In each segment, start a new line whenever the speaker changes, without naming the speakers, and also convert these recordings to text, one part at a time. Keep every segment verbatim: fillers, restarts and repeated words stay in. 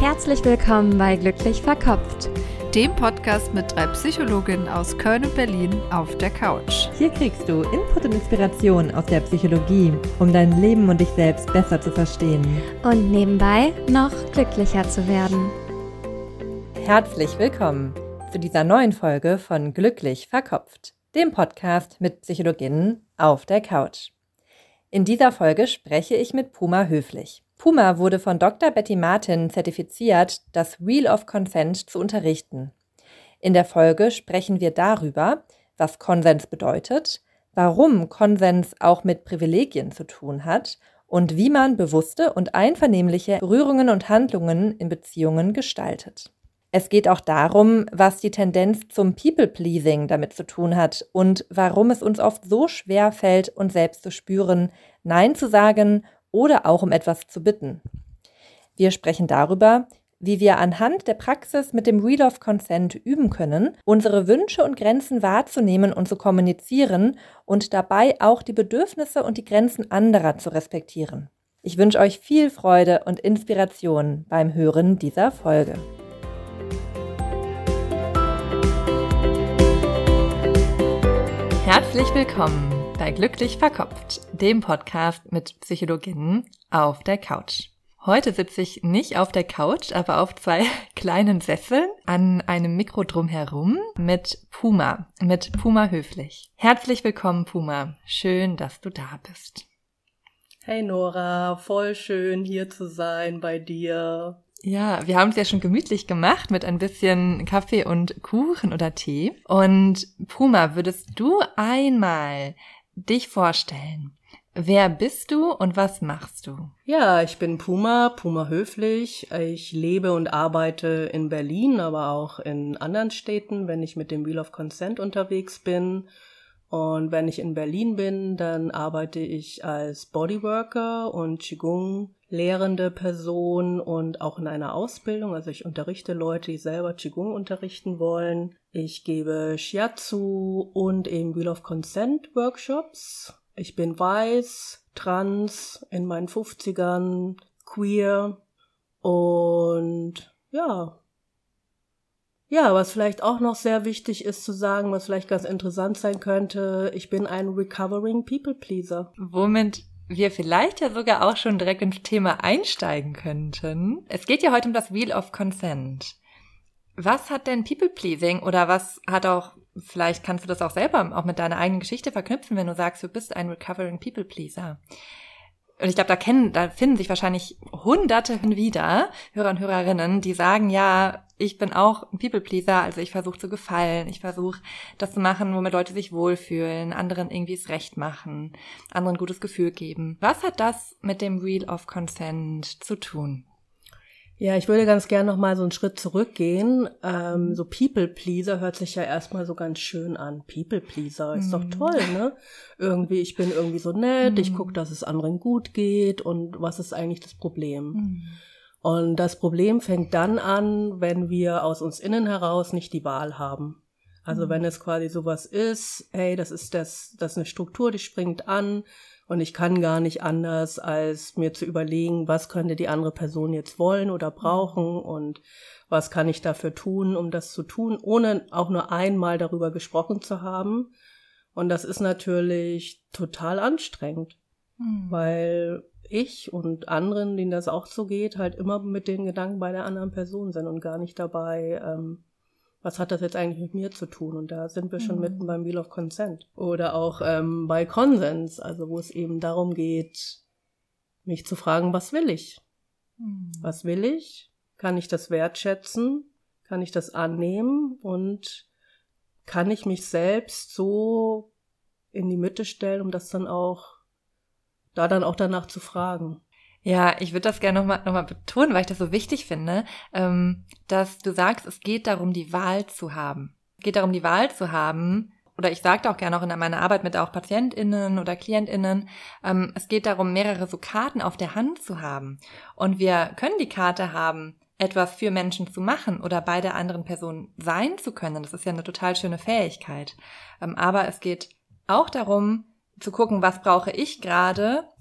Herzlich willkommen bei Glücklich Verkopft,
dem Podcast mit drei Psychologinnen aus Köln und Berlin auf der Couch.
Hier kriegst du Input und Inspiration aus der Psychologie, um dein Leben und dich selbst besser zu verstehen.
Und nebenbei noch glücklicher zu werden.
Herzlich willkommen zu dieser neuen Folge von Glücklich Verkopft, dem Podcast mit Psychologinnen auf der Couch. In dieser Folge spreche ich mit Puma Höflich. Puma wurde von Doktor Betty Martin zertifiziert, das Wheel of Consent zu unterrichten. In der Folge sprechen wir darüber, was Konsens bedeutet, warum Konsens auch mit Privilegien zu tun hat und wie man bewusste und einvernehmliche Berührungen und Handlungen in Beziehungen gestaltet. Es geht auch darum, was die Tendenz zum People-Pleasing damit zu tun hat und warum es uns oft so schwer fällt, uns selbst zu spüren, Nein zu sagen oder auch um etwas zu bitten. Wir sprechen darüber, wie wir anhand der Praxis mit dem Wheel of Consent üben können, unsere Wünsche und Grenzen wahrzunehmen und zu kommunizieren und dabei auch die Bedürfnisse und die Grenzen anderer zu respektieren. Ich wünsche euch viel Freude und Inspiration beim Hören dieser Folge.
Herzlich willkommen bei Glücklich Verkopft, dem Podcast mit Psychologinnen auf der Couch. Heute sitze ich nicht auf der Couch, aber auf zwei kleinen Sesseln an einem Mikro drumherum mit Puma, mit Puma Höflich. Herzlich willkommen, Puma. Schön, dass du da bist.
Hey Nora, voll schön hier zu sein bei dir.
Ja, wir haben es ja schon gemütlich gemacht mit ein bisschen Kaffee und Kuchen oder Tee. Und Puma, würdest du einmal dich vorstellen? Wer bist du und was machst du?
Ja, ich bin Puma, Puma Höflich. Ich lebe und arbeite in Berlin, aber auch in anderen Städten, wenn ich mit dem Wheel of Consent unterwegs bin. Und wenn ich in Berlin bin, dann arbeite ich als Bodyworker und Qigong lehrende Person und auch in einer Ausbildung. Also ich unterrichte Leute, die selber Qigong unterrichten wollen. Ich gebe Shiatsu und eben Wheel of Consent Workshops. Ich bin weiß, trans, in meinen fünfzigern, queer und ja. Ja, was vielleicht auch noch sehr wichtig ist zu sagen, was vielleicht ganz interessant sein könnte, ich bin ein recovering People Pleaser.
Womit wir vielleicht ja sogar auch schon direkt ins Thema einsteigen könnten. Es geht ja heute um das Wheel of Consent. Was hat denn People Pleasing oder was hat auch, vielleicht kannst du das auch selber auch mit deiner eigenen Geschichte verknüpfen, wenn du sagst, du bist ein recovering People Pleaser. Und ich glaube, da kennen, da finden sich wahrscheinlich Hunderte wieder, Hörer und Hörerinnen, die sagen, ja, ich bin auch ein People-Pleaser, also ich versuche zu gefallen, ich versuche das zu machen, womit Leute sich wohlfühlen, anderen irgendwie es recht machen, anderen ein gutes Gefühl geben. Was hat das mit dem Wheel of Consent zu tun?
Ja, ich würde ganz gerne noch mal so einen Schritt zurückgehen. Ähm, so People-Pleaser hört sich ja erstmal so ganz schön an. People-Pleaser ist mm. doch toll, ne? Irgendwie, ich bin irgendwie so nett, mm. ich gucke, dass es anderen gut geht und was ist eigentlich das Problem? Mm. Und das Problem fängt dann an, wenn wir aus uns innen heraus nicht die Wahl haben. Also mm. wenn es quasi sowas ist, hey, das ist das, das ist eine Struktur, die springt an, und ich kann gar nicht anders, als mir zu überlegen, was könnte die andere Person jetzt wollen oder brauchen und was kann ich dafür tun, um das zu tun, ohne auch nur einmal darüber gesprochen zu haben. Und das ist natürlich total anstrengend, mhm. weil ich und anderen, denen das auch so geht, halt immer mit den Gedanken bei der anderen Person sind und gar nicht dabei, ähm, was hat das jetzt eigentlich mit mir zu tun? Und da sind wir schon mhm. mitten beim Wheel of Consent. Oder auch ähm, bei Konsens, also wo es eben darum geht, mich zu fragen, was will ich? Mhm. Was will ich? Kann ich das wertschätzen? Kann ich das annehmen? Und kann ich mich selbst so in die Mitte stellen, um das dann auch, da dann auch danach zu fragen?
Ja, ich würde das gerne nochmal noch mal betonen, weil ich das so wichtig finde, ähm, dass du sagst, es geht darum, die Wahl zu haben. Es geht darum, die Wahl zu haben, oder ich sagte auch gerne auch in meiner Arbeit mit auch PatientInnen oder KlientInnen, ähm, es geht darum, mehrere so Karten auf der Hand zu haben. Und wir können die Karte haben, etwas für Menschen zu machen oder bei der anderen Person sein zu können. Das ist ja eine total schöne Fähigkeit. Ähm, aber es geht auch darum, zu gucken, was brauche ich gerade,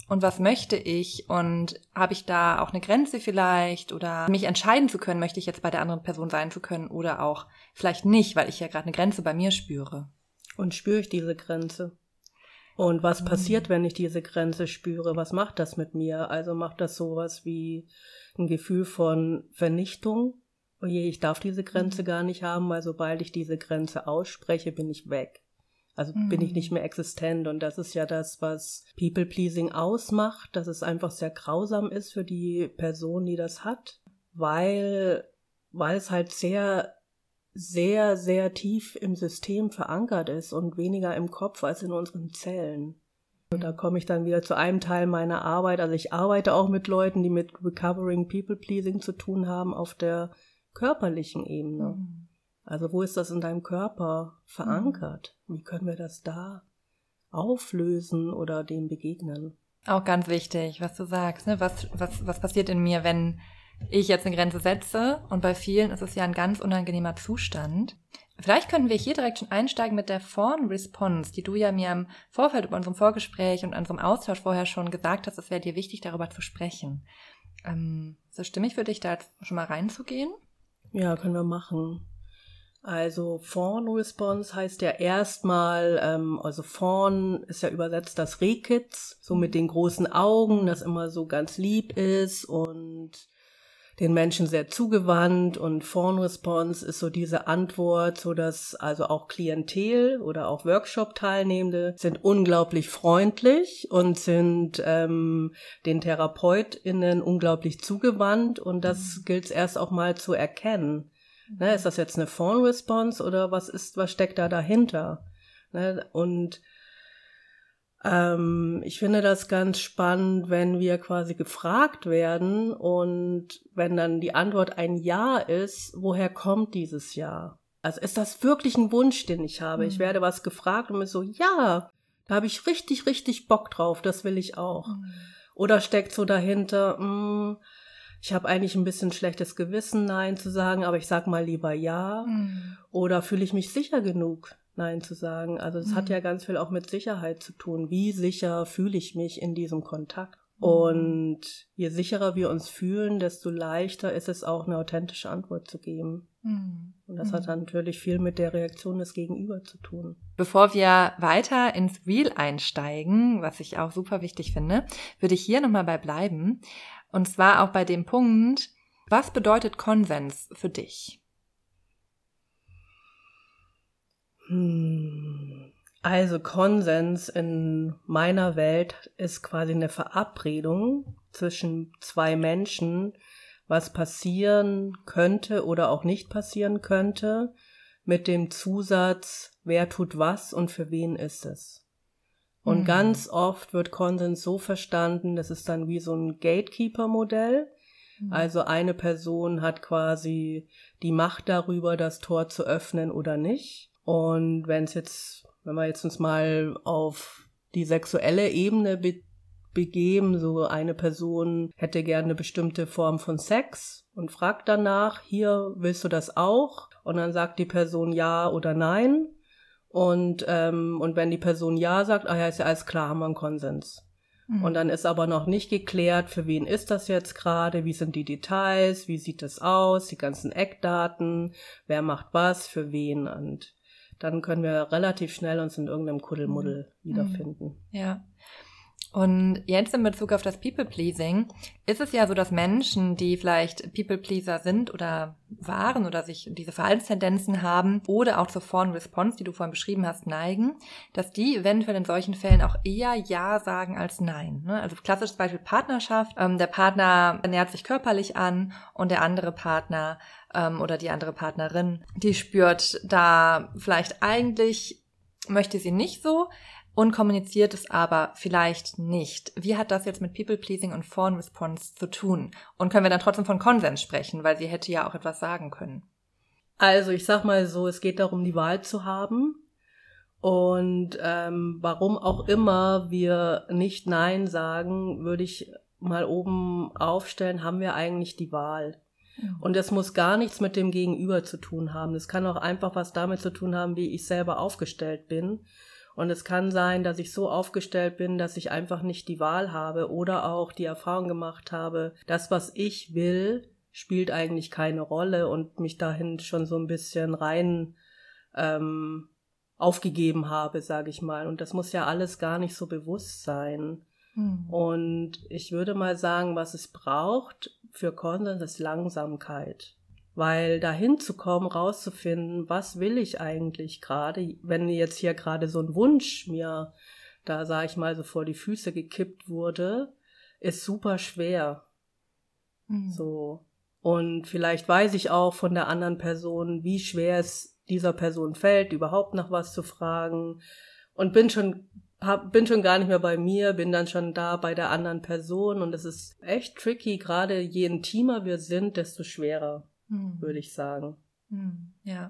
und was möchte ich und habe ich da auch eine Grenze vielleicht oder mich entscheiden zu können, möchte ich jetzt bei der anderen Person sein zu können oder auch vielleicht nicht, weil ich ja gerade eine Grenze bei mir spüre.
Und spüre ich diese Grenze? Und was mhm. passiert, wenn ich diese Grenze spüre? Was macht das mit mir? Also macht das sowas wie ein Gefühl von Vernichtung? Oh je, ich darf diese Grenze mhm. gar nicht haben, weil sobald ich diese Grenze ausspreche, bin ich weg. Also mhm. bin ich nicht mehr existent. Und das ist ja das, was People-Pleasing ausmacht, dass es einfach sehr grausam ist für die Person, die das hat, weil, weil es halt sehr, sehr, sehr tief im System verankert ist und weniger im Kopf als in unseren Zellen. Und da komme ich dann wieder zu einem Teil meiner Arbeit. Also ich arbeite auch mit Leuten, die mit Recovering People-Pleasing zu tun haben auf der körperlichen Ebene. Mhm. Also wo ist das in deinem Körper verankert? Wie können wir das da auflösen oder dem begegnen?
Auch ganz wichtig, was du sagst, ne? Was, was, was passiert in mir, wenn ich jetzt eine Grenze setze? Und bei vielen ist es ja ein ganz unangenehmer Zustand. Vielleicht können wir hier direkt schon einsteigen mit der Fawn-Response, die du ja mir im Vorfeld über unserem Vorgespräch und unserem Austausch vorher schon gesagt hast, es wäre dir wichtig, darüber zu sprechen. Ähm, ist das stimmig für dich, da jetzt schon mal reinzugehen?
Ja, können wir machen. Also Fawn-Response heißt ja erstmal, ähm, also Fawn ist ja übersetzt das Rehkitz, so mit den großen Augen, das immer so ganz lieb ist und den Menschen sehr zugewandt, und Fawn-Response ist so diese Antwort, so dass also auch Klientel oder auch Workshop-Teilnehmende sind unglaublich freundlich und sind ähm, den TherapeutInnen unglaublich zugewandt, und das gilt es erst auch mal zu erkennen. Ne, ist das jetzt eine Fawn-Response oder was ist, was steckt da dahinter? Ne, und ähm, ich finde das ganz spannend, wenn wir quasi gefragt werden und wenn dann die Antwort ein Ja ist, woher kommt dieses Ja? Also ist das wirklich ein Wunsch, den ich habe? Mhm. Ich werde was gefragt und mir so, ja, da habe ich richtig, richtig Bock drauf, das will ich auch. Mhm. Oder steckt so dahinter, mh, ich habe eigentlich ein bisschen schlechtes Gewissen, Nein zu sagen, aber ich sag mal lieber Ja. Mhm. Oder fühle ich mich sicher genug, Nein zu sagen? Also das mhm. hat ja ganz viel auch mit Sicherheit zu tun. Wie sicher fühle ich mich in diesem Kontakt? Mhm. Und je sicherer wir uns fühlen, desto leichter ist es auch, eine authentische Antwort zu geben. Mhm. Und das mhm. hat dann natürlich viel mit der Reaktion des Gegenüber zu tun.
Bevor wir weiter ins Real einsteigen, was ich auch super wichtig finde, würde ich hier nochmal bei bleiben. Und zwar auch bei dem Punkt, was bedeutet Konsens für dich?
Hm. Also Konsens in meiner Welt ist quasi eine Verabredung zwischen zwei Menschen, was passieren könnte oder auch nicht passieren könnte, mit dem Zusatz, wer tut was und für wen ist es. Und mhm. ganz oft wird Konsens so verstanden, das ist dann wie so ein Gatekeeper-Modell. Mhm. Also eine Person hat quasi die Macht darüber, das Tor zu öffnen oder nicht. Und wenn es jetzt, wenn wir jetzt uns mal auf die sexuelle Ebene be- begeben, so eine Person hätte gerne eine bestimmte Form von Sex und fragt danach, hier, willst du das auch? Und dann sagt die Person ja oder nein. Und ähm, und wenn die Person ja sagt, ah ja, ist ja alles klar, haben wir einen Konsens. Mhm. Und dann ist aber noch nicht geklärt, für wen ist das jetzt gerade, wie sind die Details, wie sieht das aus, die ganzen Eckdaten, wer macht was, für wen. Und dann können wir relativ schnell uns in irgendeinem Kuddelmuddel mhm. wiederfinden.
Ja. Und jetzt in Bezug auf das People-Pleasing ist es ja so, dass Menschen, die vielleicht People-Pleaser sind oder waren oder sich diese Verhaltenstendenzen haben oder auch zur Fawn-Response, die du vorhin beschrieben hast, neigen, dass die eventuell in solchen Fällen auch eher Ja sagen als Nein. Also klassisches Beispiel Partnerschaft. Der Partner nähert sich körperlich an und der andere Partner oder die andere Partnerin, die spürt da vielleicht eigentlich, möchte sie nicht so, und kommuniziert es aber vielleicht nicht. Wie hat das jetzt mit People-Pleasing und Fawn-Response zu tun? Und können wir dann trotzdem von Konsens sprechen, weil sie hätte ja auch etwas sagen können?
Also ich sag mal so, es geht darum, die Wahl zu haben. Und ähm, warum auch immer wir nicht Nein sagen, würde ich mal oben aufstellen, haben wir eigentlich die Wahl. Mhm. Und das muss gar nichts mit dem Gegenüber zu tun haben. Das kann auch einfach was damit zu tun haben, wie ich selber aufgestellt bin. Und es kann sein, dass ich so aufgestellt bin, dass ich einfach nicht die Wahl habe oder auch die Erfahrung gemacht habe, das, was ich will, spielt eigentlich keine Rolle und mich dahin schon so ein bisschen rein ähm, aufgegeben habe, sage ich mal. Und das muss ja alles gar nicht so bewusst sein. Mhm. Und ich würde mal sagen, was es braucht für Konsens ist Langsamkeit. Weil dahin zu kommen, rauszufinden, was will ich eigentlich gerade, wenn jetzt hier gerade so ein Wunsch mir, da sage ich mal, so vor die Füße gekippt wurde, ist super schwer. Mhm. So. Und vielleicht weiß ich auch von der anderen Person, wie schwer es dieser Person fällt, überhaupt nach was zu fragen. Und bin schon, hab, bin schon gar nicht mehr bei mir, bin dann schon da bei der anderen Person. Und es ist echt tricky, gerade je intimer wir sind, desto schwerer. Hm. Würde ich sagen.
Hm, ja.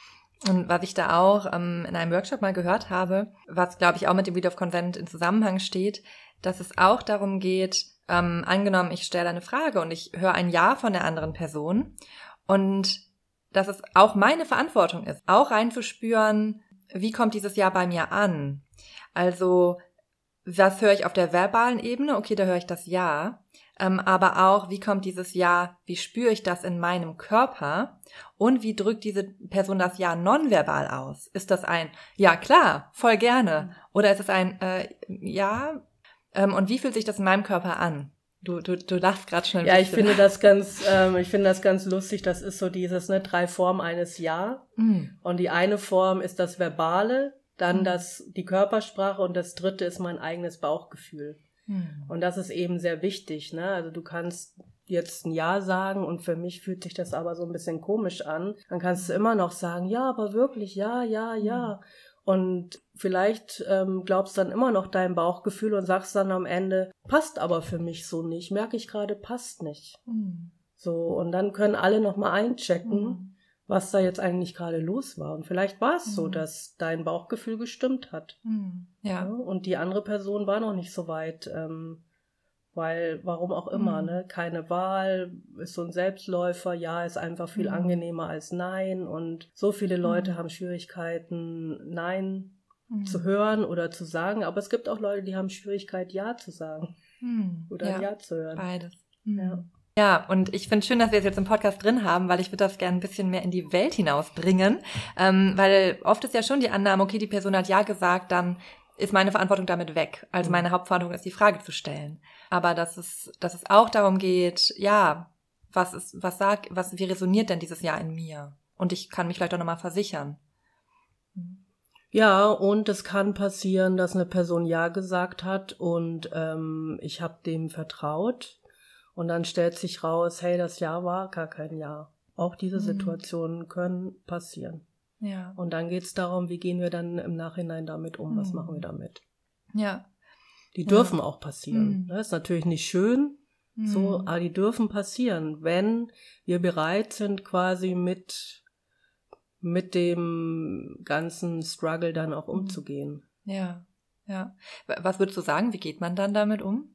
Und was ich da auch ähm, in einem Workshop mal gehört habe, was, glaube ich, auch mit dem Wheel of Consent in Zusammenhang steht, dass es auch darum geht, ähm, angenommen, ich stelle eine Frage und ich höre ein Ja von der anderen Person und dass es auch meine Verantwortung ist, auch reinzuspüren, wie kommt dieses Ja bei mir an? Also, was höre ich auf der verbalen Ebene? Okay, da höre ich das Ja. Ähm, aber auch, wie kommt dieses Ja, wie spüre ich das in meinem Körper und wie drückt diese Person das Ja nonverbal aus? Ist das ein Ja, klar, voll gerne oder ist es ein äh, Ja ähm, und wie fühlt sich das in meinem Körper an? Du, du, du lachst gerade schon ein
ja,
bisschen.
Ja, ich finde das ganz, ähm, ich finde das ganz lustig, das ist so dieses, ne, drei Formen eines Ja mhm. und die eine Form ist das Verbale, dann mhm. das, die Körpersprache und das dritte ist mein eigenes Bauchgefühl. Hm. Und das ist eben sehr wichtig, ne? Also du kannst jetzt ein Ja sagen und für mich fühlt sich das aber so ein bisschen komisch an. Dann kannst du immer noch sagen, ja, aber wirklich, ja, ja, ja. Hm. Und vielleicht ähm, glaubst dann immer noch dein Bauchgefühl und sagst dann am Ende, passt aber für mich so nicht, merke ich gerade, passt nicht. Hm. So, und dann können alle nochmal einchecken, hm. was da jetzt eigentlich gerade los war. Und vielleicht war es mhm. so, dass dein Bauchgefühl gestimmt hat. Mhm. Ja. Ja. Und die andere Person war noch nicht so weit, ähm, weil, warum auch immer, mhm. ne? Keine Wahl, ist so ein Selbstläufer, ja, ist einfach viel mhm. angenehmer als Nein. Und so viele Leute mhm. haben Schwierigkeiten, Nein mhm. zu hören oder zu sagen. Aber es gibt auch Leute, die haben Schwierigkeit, Ja zu sagen. Mhm. Oder ja. Ja zu hören.
Beides. Mhm. Ja. Ja, und ich finde schön, dass wir es jetzt im Podcast drin haben, weil ich würde das gerne ein bisschen mehr in die Welt hinausbringen, ähm, weil oft ist ja schon die Annahme, okay, die Person hat Ja gesagt, dann ist meine Verantwortung damit weg. Also meine Hauptverantwortung ist, die Frage zu stellen. Aber dass es, dass es auch darum geht, ja, was ist, was sagt, was, wie resoniert denn dieses Ja in mir? Und ich kann mich vielleicht auch nochmal versichern.
Ja, und es kann passieren, dass eine Person Ja gesagt hat und ähm, ich habe dem vertraut. Und dann stellt sich raus, hey, das Ja war gar kein Ja. Auch diese mhm. Situationen können passieren. Ja. Und dann geht's darum, wie gehen wir dann im Nachhinein damit um? Mhm. Was machen wir damit?
Ja.
Die dürfen ja. auch passieren. Mhm. Das ist natürlich nicht schön, mhm. so, aber die dürfen passieren, wenn wir bereit sind, quasi mit, mit dem ganzen Struggle dann auch umzugehen.
Ja, ja. Was würdest du sagen, wie geht man dann damit um?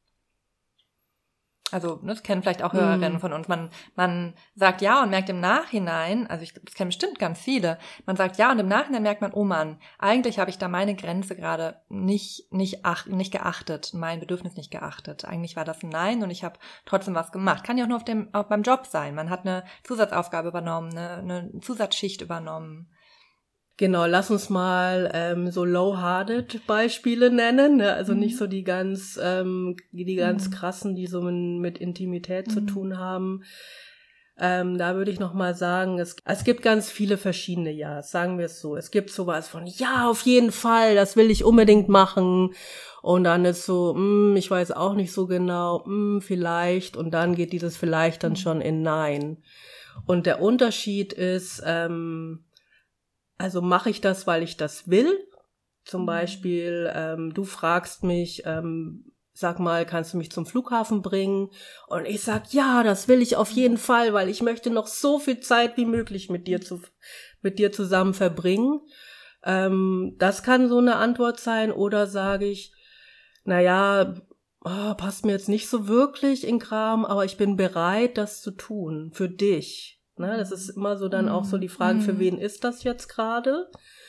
Also, das kennen vielleicht auch Hörerinnen mm. von uns. Man, man sagt Ja und merkt im Nachhinein, also ich, das kennen bestimmt ganz viele, man sagt Ja und im Nachhinein merkt man, oh Mann, eigentlich habe ich da meine Grenze gerade nicht, nicht, ach, nicht geachtet, mein Bedürfnis nicht geachtet. Eigentlich war das ein Nein und ich habe trotzdem was gemacht. Kann ja auch nur auf dem, auch beim Job sein. Man hat eine Zusatzaufgabe übernommen, eine, eine Zusatzschicht übernommen.
Genau, lass uns mal ähm, so low-hearted Beispiele nennen, ne? Also mhm. nicht so die ganz, ähm, die ganz mhm. krassen, die so mit Intimität mhm. zu tun haben. Ähm, da würde ich noch mal sagen, es, es gibt ganz viele verschiedene Ja's, sagen wir es so. Es gibt sowas von, ja, auf jeden Fall, das will ich unbedingt machen. Und dann ist so, mh, ich weiß auch nicht so genau, mh, vielleicht. Und dann geht dieses vielleicht dann mhm. schon in Nein. Und der Unterschied ist, ähm, also mache ich das, weil ich das will? Zum Beispiel, ähm, du fragst mich, ähm, sag mal, kannst du mich zum Flughafen bringen? Und ich sag, ja, das will ich auf jeden Fall, weil ich möchte noch so viel Zeit wie möglich mit dir zu, mit dir zusammen verbringen. Ähm, das kann so eine Antwort sein. Oder sage ich, naja, oh, passt mir jetzt nicht so wirklich in Kram, aber ich bin bereit, das zu tun, für dich. Ne, das ist immer so dann auch so die Frage, für wen ist das jetzt gerade?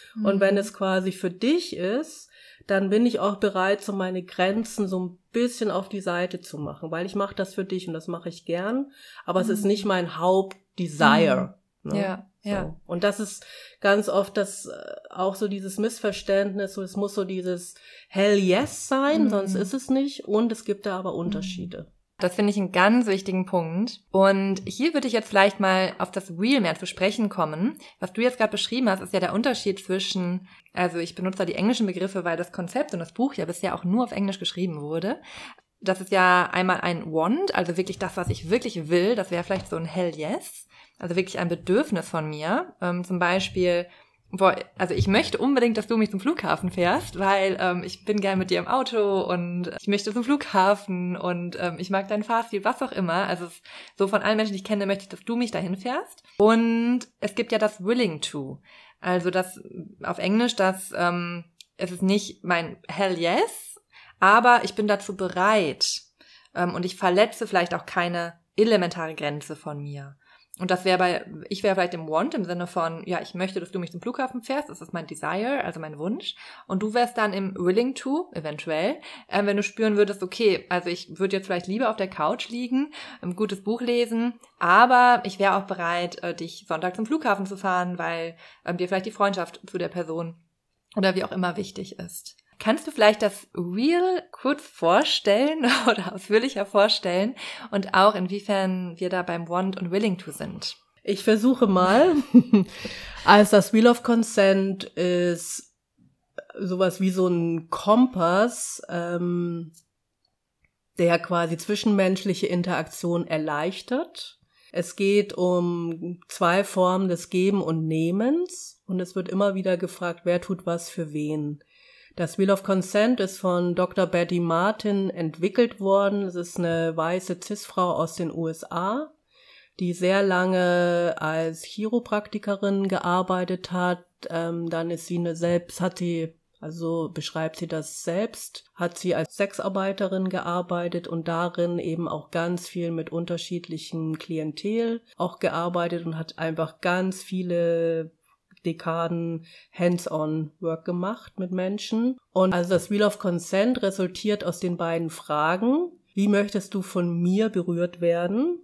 Mhm. Und wenn es quasi für dich ist, dann bin ich auch bereit, so meine Grenzen so ein bisschen auf die Seite zu machen, weil ich mache das für dich und das mache ich gern, aber mhm. es ist nicht mein Hauptdesire.
Mhm.
Ne?
Ja,
so.
ja.
Und das ist ganz oft das auch so dieses Missverständnis, so es muss so dieses Hell yes sein, mhm. sonst ist es nicht, und es gibt da aber Unterschiede. Mhm.
Das finde ich einen ganz wichtigen Punkt. Und hier würde ich jetzt vielleicht mal auf das Real mehr zu sprechen kommen. Was du jetzt gerade beschrieben hast, ist ja der Unterschied zwischen, also ich benutze da die englischen Begriffe, weil das Konzept und das Buch ja bisher auch nur auf Englisch geschrieben wurde. Das ist ja einmal ein Want, also wirklich das, was ich wirklich will. Das wäre vielleicht so ein Hell yes, also wirklich ein Bedürfnis von mir. Ähm, zum Beispiel, boah, also ich möchte unbedingt, dass du mich zum Flughafen fährst, weil ähm, ich bin gern mit dir im Auto und ich möchte zum Flughafen und ähm, ich mag deinen Fahrstil, was auch immer. Also es, so von allen Menschen, die ich kenne, möchte ich, dass du mich dahin fährst. Und es gibt ja das Willing to, also das auf Englisch, das ähm, es ist nicht mein Hell yes, aber ich bin dazu bereit ähm, und ich verletze vielleicht auch keine elementare Grenze von mir. Und das wäre bei, ich wäre vielleicht im Want im Sinne von, ja, ich möchte, dass du mich zum Flughafen fährst, das ist mein Desire, also mein Wunsch. Und du wärst dann im Willing to, eventuell, äh, wenn du spüren würdest, okay, also ich würde jetzt vielleicht lieber auf der Couch liegen, ein gutes Buch lesen, aber ich wäre auch bereit, äh, dich Sonntag zum Flughafen zu fahren, weil äh, dir vielleicht die Freundschaft zu der Person oder wie auch immer wichtig ist. Kannst du vielleicht das Real kurz vorstellen oder ausführlicher vorstellen und auch inwiefern wir da beim Want und Willing to sind?
Ich versuche mal. Also das Wheel of Consent ist sowas wie so ein Kompass, ähm, der quasi zwischenmenschliche Interaktion erleichtert. Es geht um zwei Formen des Geben und Nehmens und es wird immer wieder gefragt, wer tut was für wen. Das Wheel of Consent ist von Doktor Betty Martin entwickelt worden. Es ist eine weiße Cis-Frau aus den U S A, die sehr lange als Chiropraktikerin gearbeitet hat. Ähm, dann ist sie eine selbst, hat sie, also beschreibt sie das selbst, hat sie als Sexarbeiterin gearbeitet und darin eben auch ganz viel mit unterschiedlichen Klientel auch gearbeitet und hat einfach ganz viele Dekaden Hands-on-Work gemacht mit Menschen. Und also das Wheel of Consent resultiert aus den beiden Fragen: Wie möchtest du von mir berührt werden?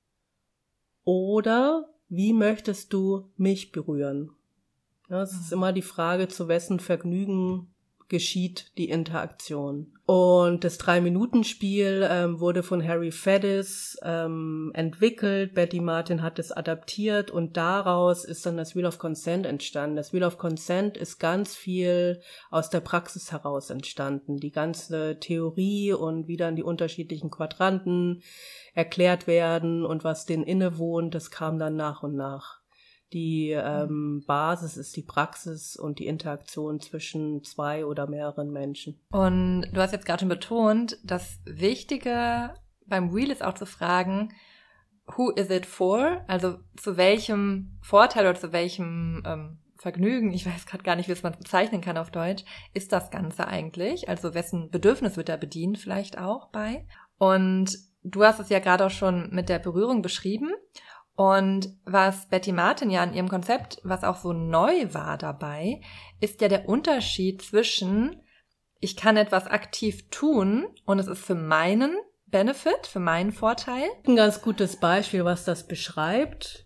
Oder wie möchtest du mich berühren? Ja, es ist immer die Frage, zu wessen Vergnügen geschieht die Interaktion. Und das Drei-Minuten-Spiel ähm, wurde von Harry Faddis ähm, entwickelt. Betty Martin hat es adaptiert und daraus ist dann das Wheel of Consent entstanden. Das Wheel of Consent ist ganz viel aus der Praxis heraus entstanden. Die ganze Theorie und wie dann die unterschiedlichen Quadranten erklärt werden und was denen innewohnt, das kam dann nach und nach. Die ähm, Basis ist die Praxis und die Interaktion zwischen zwei oder mehreren Menschen.
Und du hast jetzt gerade schon betont, das Wichtige beim Wheel ist auch zu fragen, who is it for? Also zu welchem Vorteil oder zu welchem ähm, Vergnügen, ich weiß gerade gar nicht, wie es man bezeichnen kann auf Deutsch, ist das Ganze eigentlich? Also wessen Bedürfnis wird da bedient vielleicht auch bei? Und du hast es ja gerade auch schon mit der Berührung beschrieben. Und was Betty Martin ja an ihrem Konzept, was auch so neu war dabei, ist ja der Unterschied zwischen, ich kann etwas aktiv tun und es ist für meinen Benefit, für meinen Vorteil.
Ein ganz gutes Beispiel, was das beschreibt.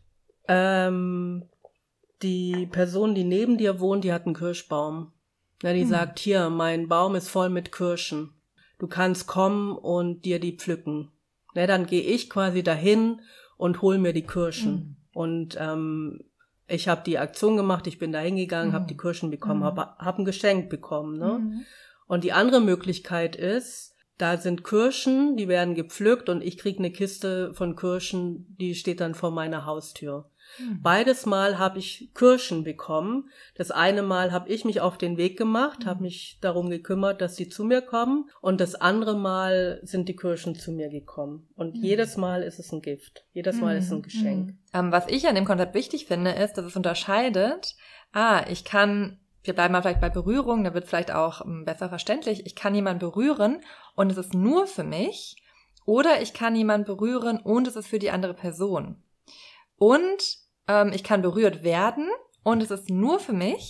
Ähm, die Person, die neben dir wohnt, die hat einen Kirschbaum. Ja, die hm. sagt, hier, mein Baum ist voll mit Kirschen. Du kannst kommen und dir die pflücken. Ja, dann gehe ich quasi dahin und hol mir die Kirschen. Mhm. Und ähm, ich habe die Aktion gemacht, ich bin da hingegangen, mhm. habe die Kirschen bekommen, mhm. habe hab ein Geschenk bekommen. Ne? Mhm. Und die andere Möglichkeit ist, da sind Kirschen, die werden gepflückt und ich krieg eine Kiste von Kirschen, die steht dann vor meiner Haustür. Mhm. Beides Mal habe ich Kirschen bekommen. Das eine Mal habe ich mich auf den Weg gemacht, mhm. habe mich darum gekümmert, dass sie zu mir kommen. Und das andere Mal sind die Kirschen zu mir gekommen. Und mhm. jedes Mal ist es ein Gift. Jedes Mal mhm. ist es ein Geschenk.
Mhm. Ähm, was ich an dem Konzept wichtig finde, ist, dass es unterscheidet, ah, ich kann, wir bleiben mal vielleicht bei Berührung, da wird vielleicht auch ähm, besser verständlich, ich kann jemanden berühren und es ist nur für mich. Oder ich kann jemanden berühren und es ist für die andere Person. Und ähm, ich kann berührt werden und es ist nur für mich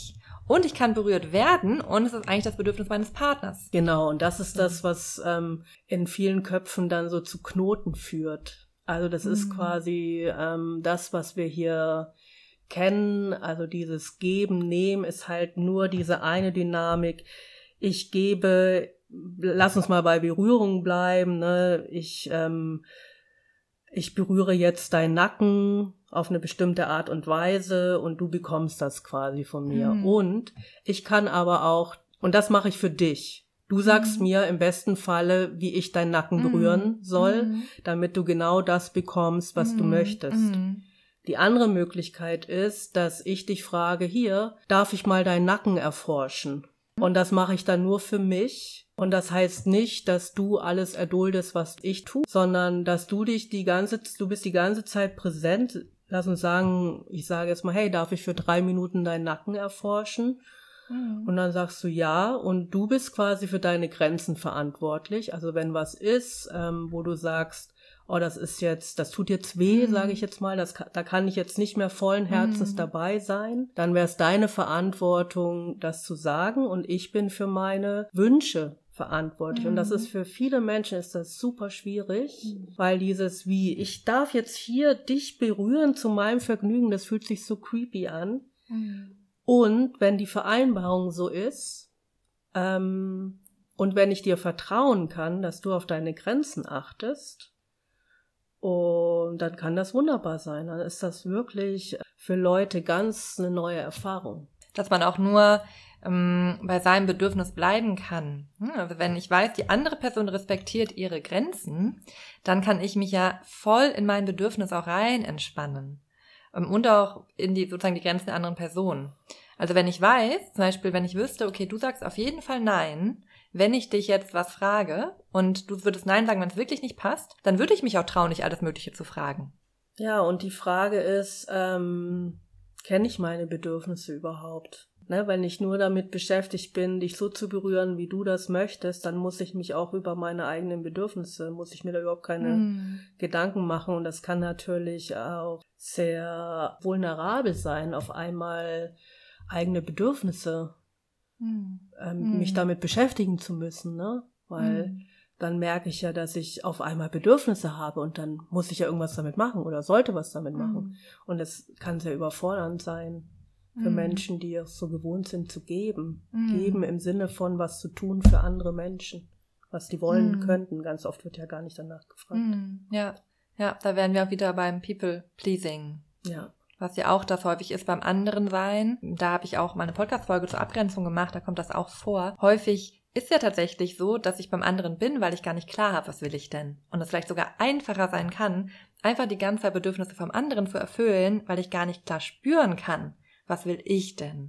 und ich kann berührt werden und es ist eigentlich das Bedürfnis meines Partners.
Genau, und das ist das, was ähm, in vielen Köpfen dann so zu Knoten führt. Also das mhm. ist quasi ähm, das, was wir hier kennen, also dieses Geben, Nehmen ist halt nur diese eine Dynamik. Ich gebe, lass uns mal bei Berührung bleiben, ne? Ich, ähm, ich berühre jetzt deinen Nacken auf eine bestimmte Art und Weise und du bekommst das quasi von mir. Mhm. Und ich kann aber auch, und das mache ich für dich, du sagst mhm. mir im besten Falle, wie ich deinen Nacken berühren mhm. soll, mhm. damit du genau das bekommst, was mhm. du möchtest. Mhm. Die andere Möglichkeit ist, dass ich dich frage, hier, darf ich mal deinen Nacken erforschen? Und das mache ich dann nur für mich. Und das heißt nicht, dass du alles erduldest, was ich tue, sondern dass du dich die ganze, du bist die ganze Zeit präsent. Lass uns sagen, ich sage jetzt mal, hey, darf ich für drei Minuten deinen Nacken erforschen? Mhm. Und dann sagst du ja, und du bist quasi für deine Grenzen verantwortlich. Also wenn was ist, ähm, wo du sagst, oh, das ist jetzt, das tut jetzt weh, mhm. sage ich jetzt mal, das, da kann ich jetzt nicht mehr vollen Herzens mhm. dabei sein, dann wäre es deine Verantwortung, das zu sagen, und ich bin für meine Wünsche verantwortlich. Mhm. Und das ist für viele Menschen ist das super schwierig, mhm. weil dieses wie, ich darf jetzt hier dich berühren zu meinem Vergnügen, das fühlt sich so creepy an. Mhm. Und wenn die Vereinbarung so ist, ähm, und wenn ich dir vertrauen kann, dass du auf deine Grenzen achtest, und dann kann das wunderbar sein. Dann ist das wirklich für Leute ganz eine neue Erfahrung.
Dass man auch nur ähm, bei seinem Bedürfnis bleiben kann. Also wenn ich weiß, die andere Person respektiert ihre Grenzen, dann kann ich mich ja voll in mein Bedürfnis auch rein entspannen. Ähm, und auch in die sozusagen die Grenzen der anderen Person. Also wenn ich weiß, zum Beispiel, wenn ich wüsste, okay, du sagst auf jeden Fall nein, wenn ich dich jetzt was frage und du würdest Nein sagen, wenn es wirklich nicht passt, dann würde ich mich auch trauen, dich alles Mögliche zu fragen.
Ja, und die Frage ist, ähm, kenne ich meine Bedürfnisse überhaupt? Ne, wenn ich nur damit beschäftigt bin, dich so zu berühren, wie du das möchtest, dann muss ich mich auch über meine eigenen Bedürfnisse, muss ich mir da überhaupt keine mm. Gedanken machen. Und das kann natürlich auch sehr vulnerabel sein, auf einmal eigene Bedürfnisse Hm. Ähm, hm. mich damit beschäftigen zu müssen, ne? Weil hm. dann merke ich ja, dass ich auf einmal Bedürfnisse habe und dann muss ich ja irgendwas damit machen oder sollte was damit machen. Hm. Und es kann sehr überfordernd sein für hm. Menschen, die es so gewohnt sind zu geben. Hm. Geben im Sinne von was zu tun für andere Menschen, was die wollen hm. könnten. Ganz oft wird ja gar nicht danach gefragt.
Hm. Ja, ja, da wären wir auch wieder beim People-Pleasing.
Ja.
Was ja auch das häufig ist beim anderen sein. Da habe ich auch mal eine Podcast-Folge zur Abgrenzung gemacht, da kommt das auch vor. Häufig ist ja tatsächlich so, dass ich beim anderen bin, weil ich gar nicht klar habe, was will ich denn. Und es vielleicht sogar einfacher sein kann, einfach die ganze Zeit Bedürfnisse vom anderen zu erfüllen, weil ich gar nicht klar spüren kann, was will ich denn.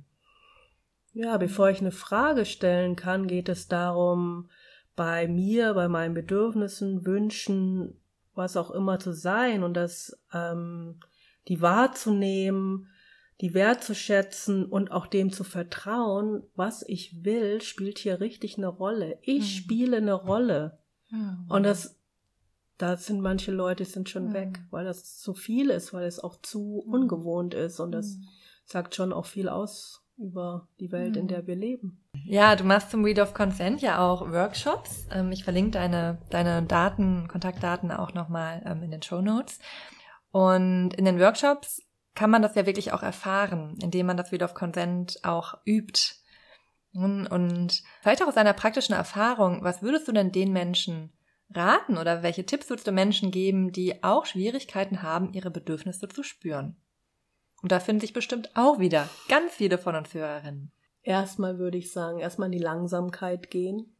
Ja, bevor ich eine Frage stellen kann, geht es darum, bei mir, bei meinen Bedürfnissen, Wünschen, was auch immer zu sein und das ähm, die wahrzunehmen, die wertzuschätzen und auch dem zu vertrauen, was ich will, spielt hier richtig eine Rolle. Ich mhm. spiele eine Rolle. Mhm. Und das, da sind manche Leute, die sind schon mhm. weg, weil das zu viel ist, weil es auch zu mhm. ungewohnt ist. Und das mhm. sagt schon auch viel aus über die Welt, mhm. in der wir leben.
Ja, du machst zum Wheel of Consent ja auch Workshops. Ich verlinke deine, deine Daten, Kontaktdaten auch nochmal in den Shownotes. Und in den Workshops kann man das ja wirklich auch erfahren, indem man das Wheel of Consent auch übt. Und vielleicht auch aus einer praktischen Erfahrung, was würdest du denn den Menschen raten oder welche Tipps würdest du Menschen geben, die auch Schwierigkeiten haben, ihre Bedürfnisse zu spüren? Und da finden sich bestimmt auch wieder ganz viele von uns Hörerinnen.
Erstmal würde ich sagen, erstmal in die Langsamkeit gehen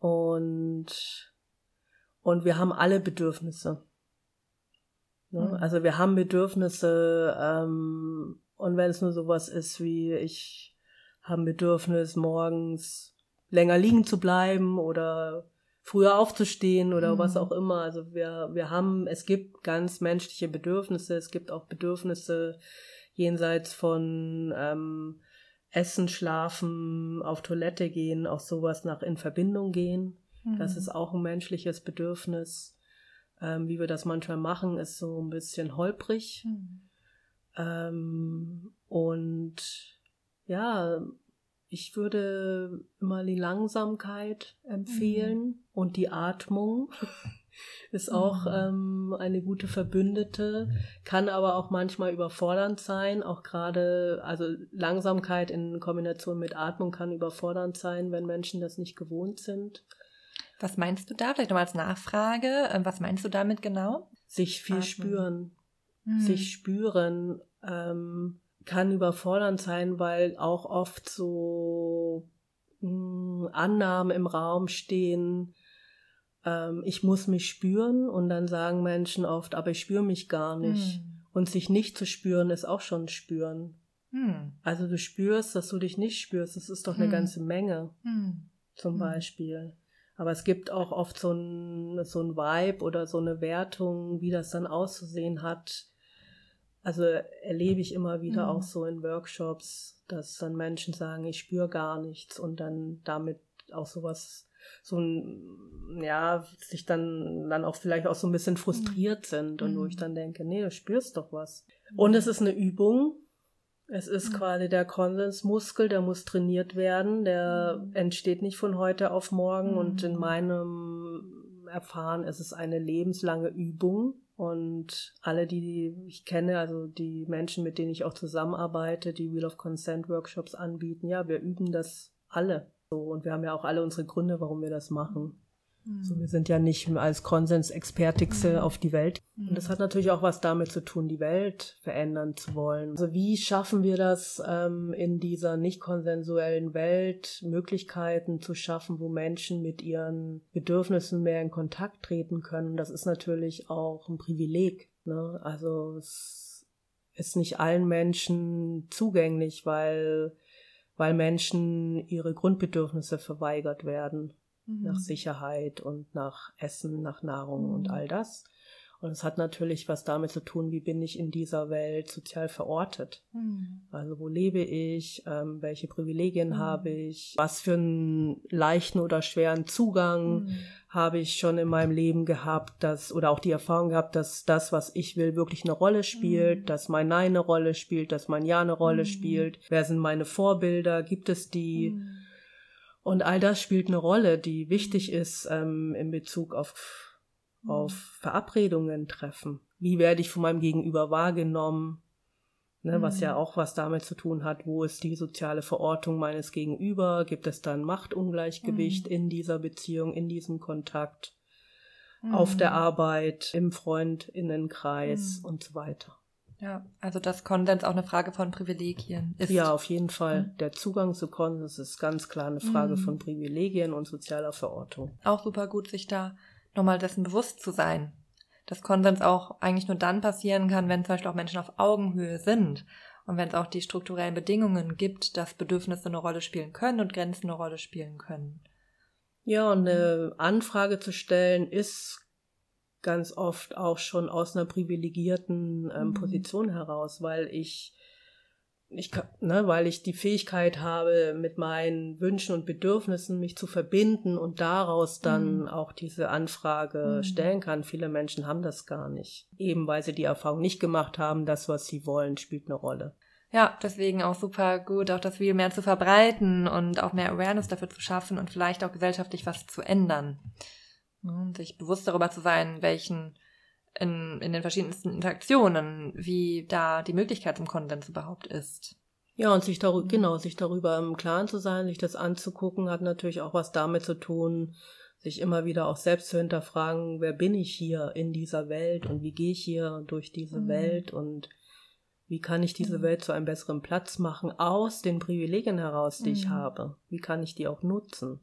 und, und wir haben alle Bedürfnisse. Ne? Mhm. Also wir haben Bedürfnisse ähm, und wenn es nur sowas ist wie ich habe ein Bedürfnis, morgens länger liegen zu bleiben oder früher aufzustehen oder mhm. was auch immer. Also wir wir haben, es gibt ganz menschliche Bedürfnisse, es gibt auch Bedürfnisse jenseits von ähm, Essen, Schlafen, auf Toilette gehen, auch sowas nach in Verbindung gehen. Mhm. Das ist auch ein menschliches Bedürfnis. Ähm, wie wir das manchmal machen, ist so ein bisschen holprig. Mhm. Ähm, und ja, Ich würde immer die Langsamkeit empfehlen mhm. und die Atmung ist auch ähm, eine gute Verbündete, kann aber auch manchmal überfordernd sein, auch gerade, also Langsamkeit in Kombination mit Atmung kann überfordernd sein, wenn Menschen das nicht gewohnt sind.
Was meinst du da? Vielleicht nochmal als Nachfrage, was meinst du damit genau?
Sich viel
Atmen.
spüren,
Mhm.
sich spüren, ähm, kann überfordernd sein, weil auch oft so mh, Annahmen im Raum stehen, ähm, ich muss mich spüren und dann sagen Menschen oft, aber ich spüre mich gar nicht.
Mhm.
Und sich nicht zu spüren ist auch schon spüren.
Mhm.
Also du spürst, dass du dich nicht spürst, das ist doch eine
mhm.
ganze Menge
mhm.
zum
mhm.
Beispiel. Aber es gibt auch oft so ein, so ein Vibe oder so eine Wertung, wie das dann auszusehen hat. Also erlebe ich immer wieder
mhm.
auch so in Workshops, dass dann Menschen sagen, ich spüre gar nichts und dann damit auch sowas, so ein, ja, sich dann, dann auch vielleicht auch so ein bisschen frustriert mhm. sind und mhm. wo ich dann denke, nee, du spürst doch was. Mhm. Und es ist eine Übung. Es ist mhm. quasi der Konsensmuskel, der muss trainiert werden, der mhm. entsteht nicht von heute auf morgen mhm. und in meinem Erfahren ist es eine lebenslange Übung. Und alle, die ich kenne, also die Menschen, mit denen ich auch zusammenarbeite, die Wheel of Consent Workshops anbieten, ja, wir üben das alle. So, und wir haben ja auch alle unsere Gründe, warum wir das machen. Mhm. So, wir sind ja nicht als Konsensexpertigste mhm. auf die Welt. Mhm. Und das hat natürlich auch was damit zu tun, die Welt verändern zu wollen. Also wie schaffen wir das, ähm, in dieser nicht konsensuellen Welt Möglichkeiten zu schaffen, wo Menschen mit ihren Bedürfnissen mehr in Kontakt treten können? Das ist natürlich auch ein Privileg, ne? Also es ist nicht allen Menschen zugänglich, weil, weil Menschen ihre Grundbedürfnisse verweigert werden. Nach Sicherheit und nach Essen, nach Nahrung mhm. und all das. Und es hat natürlich was damit zu tun, wie bin ich in dieser Welt sozial verortet. Mhm. Also wo lebe ich, ähm, welche Privilegien mhm. habe ich, was für einen leichten oder schweren Zugang mhm. habe ich schon in meinem Leben gehabt, dass, oder auch die Erfahrung gehabt, dass das, was ich will, wirklich eine Rolle spielt, mhm. dass mein Nein eine Rolle spielt, dass mein Ja eine Rolle mhm. spielt. Wer sind meine Vorbilder? Gibt es die? Mhm. Und all das spielt eine Rolle, die wichtig ist ähm, in Bezug auf, mhm. auf Verabredungen treffen. Wie werde ich von meinem Gegenüber wahrgenommen? Ne, mhm. Was ja auch was damit zu tun hat, wo ist die soziale Verortung meines Gegenüber? Gibt es dann Machtungleichgewicht mhm. in dieser Beziehung, in diesem Kontakt, mhm. auf der Arbeit, im FreundInnenkreis mhm. und so weiter?
Ja, also dass Konsens auch eine Frage von Privilegien ist.
Ja, auf jeden Fall. Mhm. Der Zugang zu Konsens ist ganz klar eine Frage mhm. von Privilegien und sozialer Verortung.
Auch super gut, sich da nochmal dessen bewusst zu sein. Dass Konsens auch eigentlich nur dann passieren kann, wenn zum Beispiel auch Menschen auf Augenhöhe sind. Und wenn es auch die strukturellen Bedingungen gibt, dass Bedürfnisse eine Rolle spielen können und Grenzen eine Rolle spielen können.
Ja, und eine Anfrage zu stellen ist ganz oft auch schon aus einer privilegierten ähm, mhm. Position heraus, weil ich, ich ne, weil ich die Fähigkeit habe, mit meinen Wünschen und Bedürfnissen mich zu verbinden und daraus dann mhm. auch diese Anfrage mhm. stellen kann. Viele Menschen haben das gar nicht. Eben weil sie die Erfahrung nicht gemacht haben, das, was sie wollen, spielt eine Rolle.
Ja, deswegen auch super gut, auch das Wheel mehr zu verbreiten und auch mehr Awareness dafür zu schaffen und vielleicht auch gesellschaftlich was zu ändern. Und sich bewusst darüber zu sein, welchen in, in den verschiedensten Interaktionen, wie da die Möglichkeit zum Konsens überhaupt ist.
Ja, und sich darüber, genau, sich darüber im Klaren zu sein, sich das anzugucken, hat natürlich auch was damit zu tun, sich immer wieder auch selbst zu hinterfragen, wer bin ich hier in dieser Welt und wie gehe ich hier durch diese mhm. Welt und wie kann ich diese mhm. Welt zu einem besseren Platz machen, aus den Privilegien heraus, die mhm. ich habe. Wie kann ich die auch nutzen?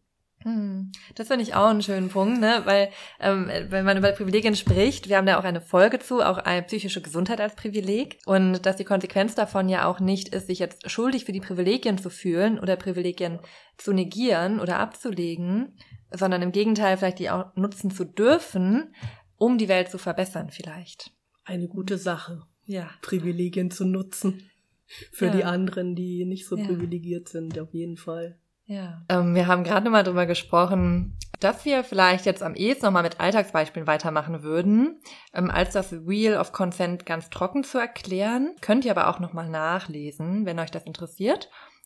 Das finde ich auch einen schönen Punkt, ne? Weil ähm, wenn man über Privilegien spricht, wir haben da auch eine Folge zu, auch eine psychische Gesundheit als Privileg und dass die Konsequenz davon ja auch nicht ist, sich jetzt schuldig für die Privilegien zu fühlen oder Privilegien zu negieren oder abzulegen, sondern im Gegenteil vielleicht die auch nutzen zu dürfen, um die Welt zu verbessern vielleicht.
Eine gute Sache,
ja,
Privilegien zu nutzen für
ja.
die anderen, die nicht so
ja.
privilegiert sind, auf jeden Fall.
Ja, ähm, wir haben gerade mal drüber gesprochen, dass wir vielleicht jetzt am ehesten nochmal mit Alltagsbeispielen weitermachen würden, ähm, als das Wheel of Consent ganz trocken zu erklären. Könnt ihr aber auch nochmal nachlesen, wenn euch das interessiert.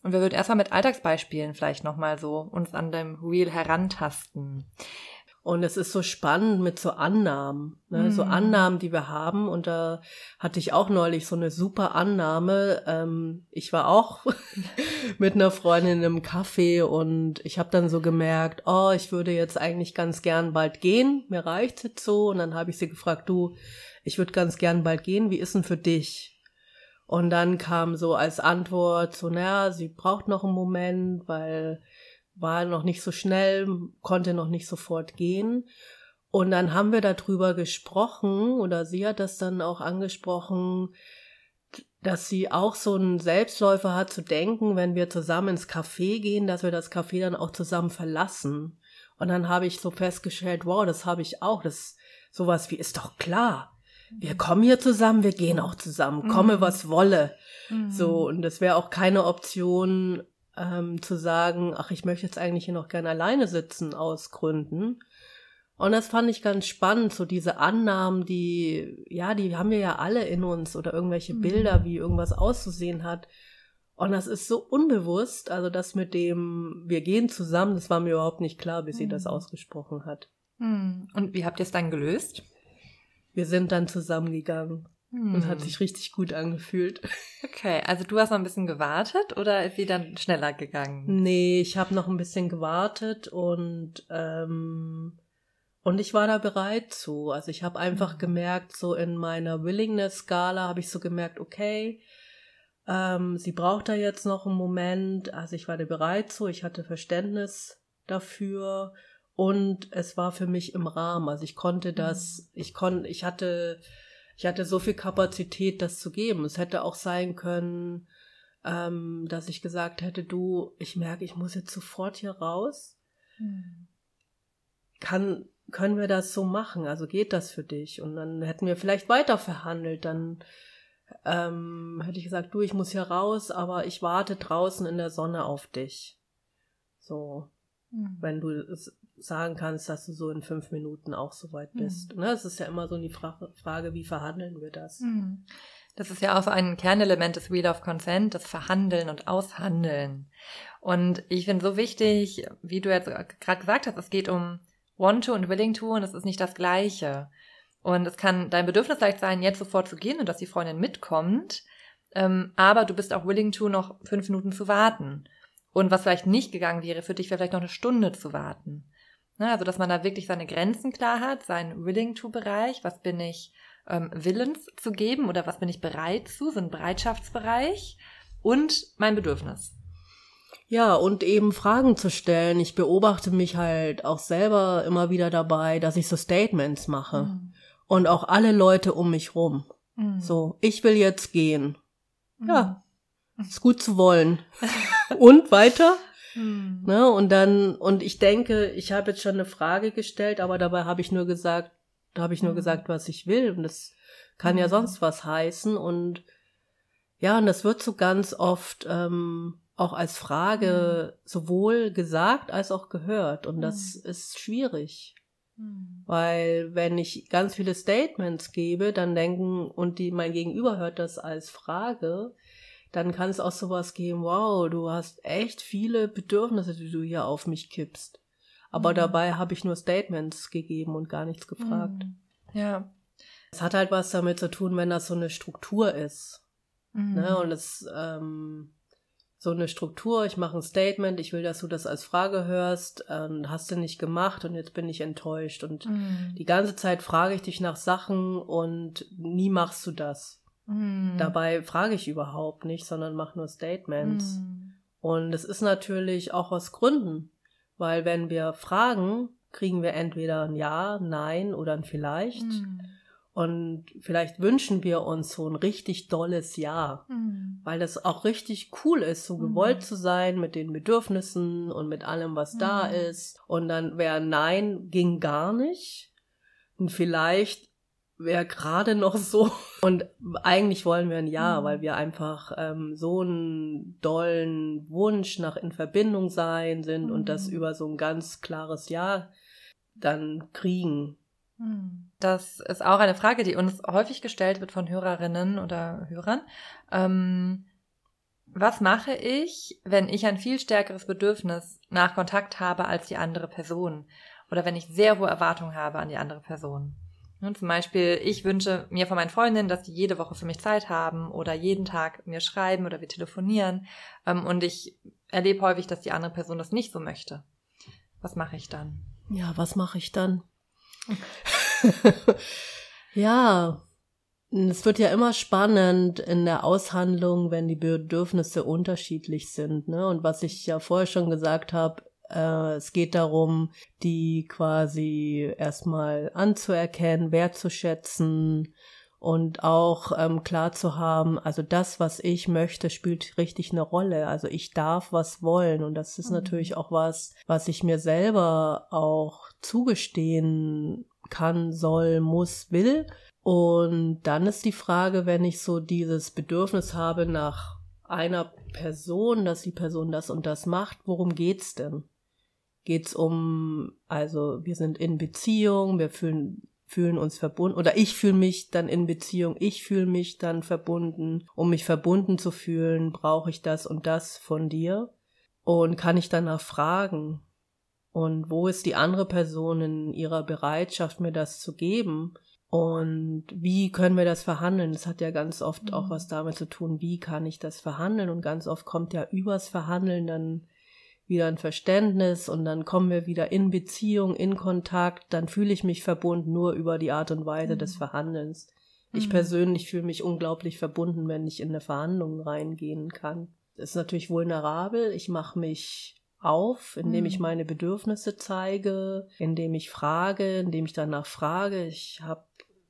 Und wir würden erstmal mit Alltagsbeispielen vielleicht nochmal so uns an dem Wheel herantasten.
Und es ist so spannend mit so Annahmen, ne? Mm. So Annahmen, die wir haben. Und da hatte ich auch neulich so eine super Annahme. Ähm, ich war auch mit einer Freundin in einem Café und ich habe dann so gemerkt, oh, ich würde jetzt eigentlich ganz gern bald gehen. Mir reicht's jetzt so. Und dann habe ich sie gefragt, du, ich würde ganz gern bald gehen. Wie ist denn für dich? Und dann kam so als Antwort so, naja, sie braucht noch einen Moment, weil war noch nicht so schnell, konnte noch nicht sofort gehen. Und dann haben wir darüber gesprochen, oder sie hat das dann auch angesprochen, dass sie auch so einen Selbstläufer hat zu denken, wenn wir zusammen ins Café gehen, dass wir das Café dann auch zusammen verlassen. Und dann habe ich so festgestellt, wow, das habe ich auch, das sowas wie, ist doch klar. Wir kommen hier zusammen, wir gehen auch zusammen, komme mhm. was wolle. Mhm. So, und das wäre auch keine Option, ähm, zu sagen, ach, ich möchte jetzt eigentlich hier noch gerne alleine sitzen, aus Gründen. Und das fand ich ganz spannend, so diese Annahmen, die, ja, die haben wir ja alle in uns, oder irgendwelche mhm. Bilder, wie irgendwas auszusehen hat. Und das ist so unbewusst, also das mit dem, wir gehen zusammen, das war mir überhaupt nicht klar, bis mhm. sie das ausgesprochen hat.
Mhm. Und wie habt ihr es dann gelöst?
Wir sind dann zusammengegangen. Hm. Und hat sich richtig gut angefühlt.
Okay, also du hast noch ein bisschen gewartet oder ist sie dann schneller gegangen?
Nee, ich habe noch ein bisschen gewartet und ähm, und ich war da bereit zu. Also ich habe einfach mhm. gemerkt, so in meiner Willingness-Skala habe ich so gemerkt, okay, ähm, sie braucht da jetzt noch einen Moment. Also ich war da bereit zu, ich hatte Verständnis dafür und es war für mich im Rahmen. Also ich konnte das, mhm. ich konnte, ich hatte Ich hatte so viel Kapazität, das zu geben. Es hätte auch sein können, ähm, dass ich gesagt hätte, du, ich merke, ich muss jetzt sofort hier raus. Hm. Kann, können wir das so machen? Also geht das für dich? Und dann hätten wir vielleicht weiter verhandelt. Dann ähm, hätte ich gesagt, du, ich muss hier raus, aber ich warte draußen in der Sonne auf dich. So, hm. wenn du es sagen kannst, dass du so in fünf Minuten auch so weit bist. Mhm. Ne, es ist ja immer so die Frage, Frage, wie verhandeln wir das?
Mhm. Das ist ja auch so ein Kernelement des Wheel of Consent, das Verhandeln und Aushandeln. Und ich finde so wichtig, wie du jetzt gerade gesagt hast, es geht um want to und willing to und es ist nicht das Gleiche. Und es kann dein Bedürfnis vielleicht sein, jetzt sofort zu gehen und dass die Freundin mitkommt, ähm, aber du bist auch willing to, noch fünf Minuten zu warten. Und was vielleicht nicht gegangen wäre, für dich wäre vielleicht noch eine Stunde zu warten. Also, dass man da wirklich seine Grenzen klar hat, seinen Willing-to-Bereich, was bin ich ähm, willens zu geben oder was bin ich bereit zu, so ein Bereitschaftsbereich und mein Bedürfnis.
Ja, und eben Fragen zu stellen. Ich beobachte mich halt auch selber immer wieder dabei, dass ich so Statements mache mhm. und auch alle Leute um mich rum. Mhm. So, ich will jetzt gehen. Mhm. Ja, ist gut zu wollen. Und weiter? Hm. Ne, und dann, und ich denke, ich habe jetzt schon eine Frage gestellt, aber dabei habe ich nur gesagt, da habe ich nur hm. gesagt, was ich will. Und das kann hm. ja sonst was heißen. Und ja, und das wird so ganz oft ähm, auch als Frage hm. sowohl gesagt als auch gehört. Und das hm. ist schwierig. Hm. Weil wenn ich ganz viele Statements gebe, dann denken, und die mein Gegenüber hört das als Frage, dann kann es auch sowas geben, wow, du hast echt viele Bedürfnisse, die du hier auf mich kippst. Aber mhm. dabei habe ich nur Statements gegeben und gar nichts gefragt.
Mhm. Ja.
Es hat halt was damit zu tun, wenn das so eine Struktur ist. Mhm. Ne? Und es ähm, so eine Struktur, ich mache ein Statement, ich will, dass du das als Frage hörst, ähm, hast du nicht gemacht und jetzt bin ich enttäuscht. Und mhm. die ganze Zeit frage ich dich nach Sachen und nie machst du das. Mm. Dabei frage ich überhaupt nicht, sondern mache nur Statements. Mm. Und es ist natürlich auch aus Gründen, weil wenn wir fragen, kriegen wir entweder ein Ja, Nein oder ein Vielleicht. Mm. Und vielleicht wünschen wir uns so ein richtig dolles Ja, mm. weil das auch richtig cool ist, so gewollt mm. zu sein mit den Bedürfnissen und mit allem, was mm. da ist. Und dann wäre Nein, ging gar nicht. Und vielleicht wäre gerade noch so. Und eigentlich wollen wir ein Ja, mhm. weil wir einfach ähm, so einen dollen Wunsch nach in Verbindung sein sind mhm. und das über so ein ganz klares Ja dann kriegen.
Das ist auch eine Frage, die uns häufig gestellt wird von Hörerinnen oder Hörern. Ähm, Was mache ich, wenn ich ein viel stärkeres Bedürfnis nach Kontakt habe als die andere Person? Oder wenn ich sehr hohe Erwartungen habe an die andere Person? Und zum Beispiel, ich wünsche mir von meinen Freundinnen, dass die jede Woche für mich Zeit haben oder jeden Tag mir schreiben oder wir telefonieren. Und ich erlebe häufig, dass die andere Person das nicht so möchte. Was mache ich dann?
Ja, was mache ich dann? Ja, es wird ja immer spannend in der Aushandlung, wenn die Bedürfnisse unterschiedlich sind, ne? Und was ich ja vorher schon gesagt habe, äh, es geht darum, die quasi erstmal anzuerkennen, wertzuschätzen und auch ähm, klar zu haben, also das, was ich möchte, spielt richtig eine Rolle. Also ich darf was wollen und das ist mhm. natürlich auch was, was ich mir selber auch zugestehen kann, soll, muss, will. Und dann ist die Frage, wenn ich so dieses Bedürfnis habe nach einer Person, dass die Person das und das macht, worum geht's denn? Geht's um, also wir sind in Beziehung, wir fühlen fühlen uns verbunden oder ich fühle mich dann in Beziehung, ich fühle mich dann verbunden. Um mich verbunden zu fühlen, brauche ich das und das von dir und kann ich danach fragen. Und wo ist die andere Person in ihrer Bereitschaft, mir das zu geben? Und wie können wir das verhandeln? Das hat ja ganz oft mhm. auch was damit zu tun, wie kann ich das verhandeln? Und ganz oft kommt ja übers Verhandeln dann wieder ein Verständnis und dann kommen wir wieder in Beziehung, in Kontakt, dann fühle ich mich verbunden nur über die Art und Weise mhm. des Verhandelns. Ich mhm. persönlich fühle mich unglaublich verbunden, wenn ich in eine Verhandlung reingehen kann. Das ist natürlich vulnerabel, ich mache mich auf, indem mhm. ich meine Bedürfnisse zeige, indem ich frage, indem ich danach frage. Ich habe,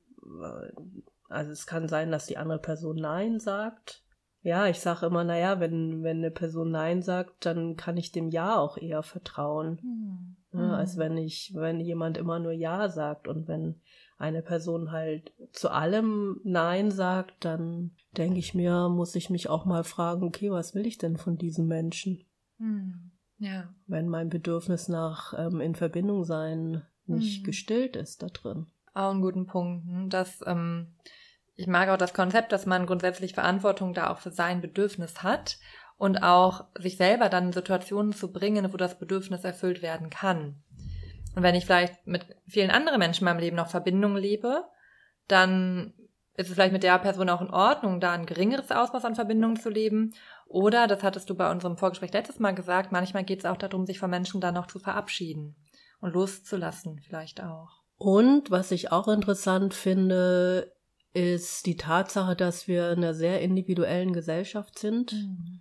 also es kann sein, dass die andere Person Nein sagt. Ja, ich sage immer, naja, wenn, wenn eine Person Nein sagt, dann kann ich dem Ja auch eher vertrauen. Mhm. Ja, als wenn ich, wenn jemand immer nur Ja sagt. Und wenn eine Person halt zu allem Nein sagt, dann denke ich mir, muss ich mich auch mal fragen, okay, was will ich denn von diesem Menschen?
Mhm. Ja.
Wenn mein Bedürfnis nach ähm, in Verbindung sein nicht mhm. gestillt ist da drin.
Auch einen guten Punkt, dass ähm ich mag auch das Konzept, dass man grundsätzlich Verantwortung da auch für sein Bedürfnis hat und auch sich selber dann in Situationen zu bringen, wo das Bedürfnis erfüllt werden kann. Und wenn ich vielleicht mit vielen anderen Menschen in meinem Leben noch Verbindung lebe, dann ist es vielleicht mit der Person auch in Ordnung, da ein geringeres Ausmaß an Verbindung zu leben. Oder, das hattest du bei unserem Vorgespräch letztes Mal gesagt, manchmal geht es auch darum, sich von Menschen dann noch zu verabschieden und loszulassen vielleicht auch.
Und was ich auch interessant finde, ist die Tatsache, dass wir in einer sehr individuellen Gesellschaft sind mhm.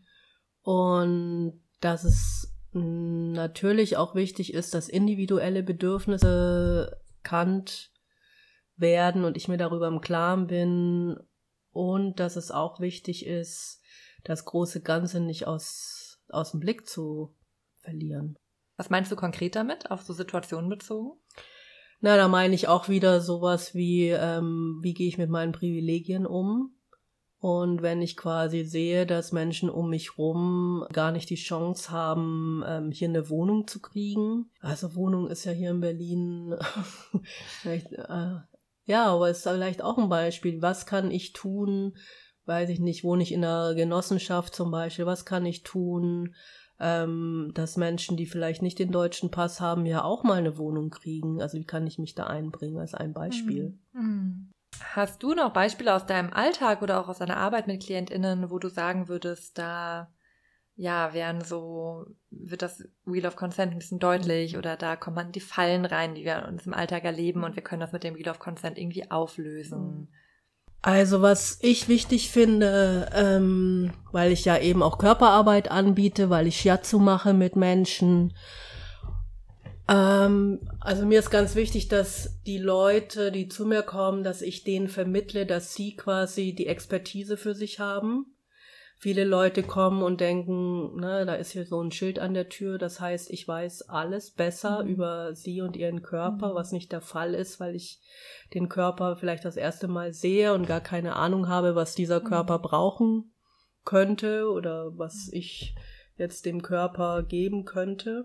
und dass es natürlich auch wichtig ist, dass individuelle Bedürfnisse erkannt werden und ich mir darüber im Klaren bin und dass es auch wichtig ist, das große Ganze nicht aus, aus dem Blick zu verlieren.
Was meinst du konkret damit, auf so Situationen bezogen?
Na, da meine ich auch wieder sowas wie, ähm, wie gehe ich mit meinen Privilegien um? Und wenn ich quasi sehe, dass Menschen um mich rum gar nicht die Chance haben, ähm, hier eine Wohnung zu kriegen. Also Wohnung ist ja hier in Berlin vielleicht, äh, ja, aber ist vielleicht auch ein Beispiel. Was kann ich tun? Weiß ich nicht, wohne ich in einer Genossenschaft zum Beispiel? Was kann ich tun? Dass Menschen, die vielleicht nicht den deutschen Pass haben, ja auch mal eine Wohnung kriegen. Also wie kann ich mich da einbringen als ein Beispiel?
Hast du noch Beispiele aus deinem Alltag oder auch aus deiner Arbeit mit KlientInnen, wo du sagen würdest, da ja wären so, wird das Wheel of Consent ein bisschen deutlich oder da kommt man in die Fallen rein, die wir uns im Alltag erleben und wir können das mit dem Wheel of Consent irgendwie auflösen?
Also was ich wichtig finde, ähm, weil ich ja eben auch Körperarbeit anbiete, weil ich Shiatsu mache mit Menschen. Ähm, also mir ist ganz wichtig, dass die Leute, die zu mir kommen, dass ich denen vermittle, dass sie quasi die Expertise für sich haben. Viele Leute kommen und denken, ne, da ist hier so ein Schild an der Tür, das heißt, ich weiß alles besser mhm. über sie und ihren Körper, mhm. was nicht der Fall ist, weil ich den Körper vielleicht das erste Mal sehe und gar keine Ahnung habe, was dieser Körper mhm. brauchen könnte oder was ich jetzt dem Körper geben könnte.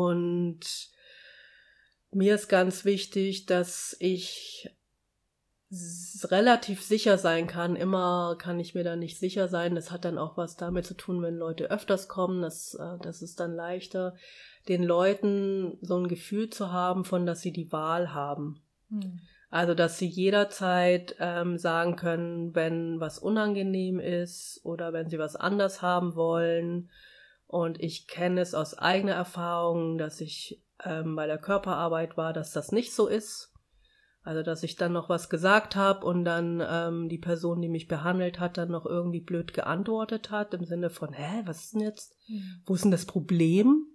Und mir ist ganz wichtig, dass ich s- relativ sicher sein kann. Immer kann ich mir da nicht sicher sein. Das hat dann auch was damit zu tun, wenn Leute öfters kommen. Das, äh, das ist dann leichter, den Leuten so ein Gefühl zu haben, von dass sie die Wahl haben.
Mhm.
Also, dass sie jederzeit ähm, sagen können, wenn was unangenehm ist oder wenn sie was anders haben wollen. Und ich kenne es aus eigener Erfahrung, dass ich ähm, bei der Körperarbeit war, dass das nicht so ist. Also, dass ich dann noch was gesagt habe und dann ähm, die Person, die mich behandelt hat, dann noch irgendwie blöd geantwortet hat, im Sinne von, hä, was ist denn jetzt?
Mhm.
Wo ist denn das Problem?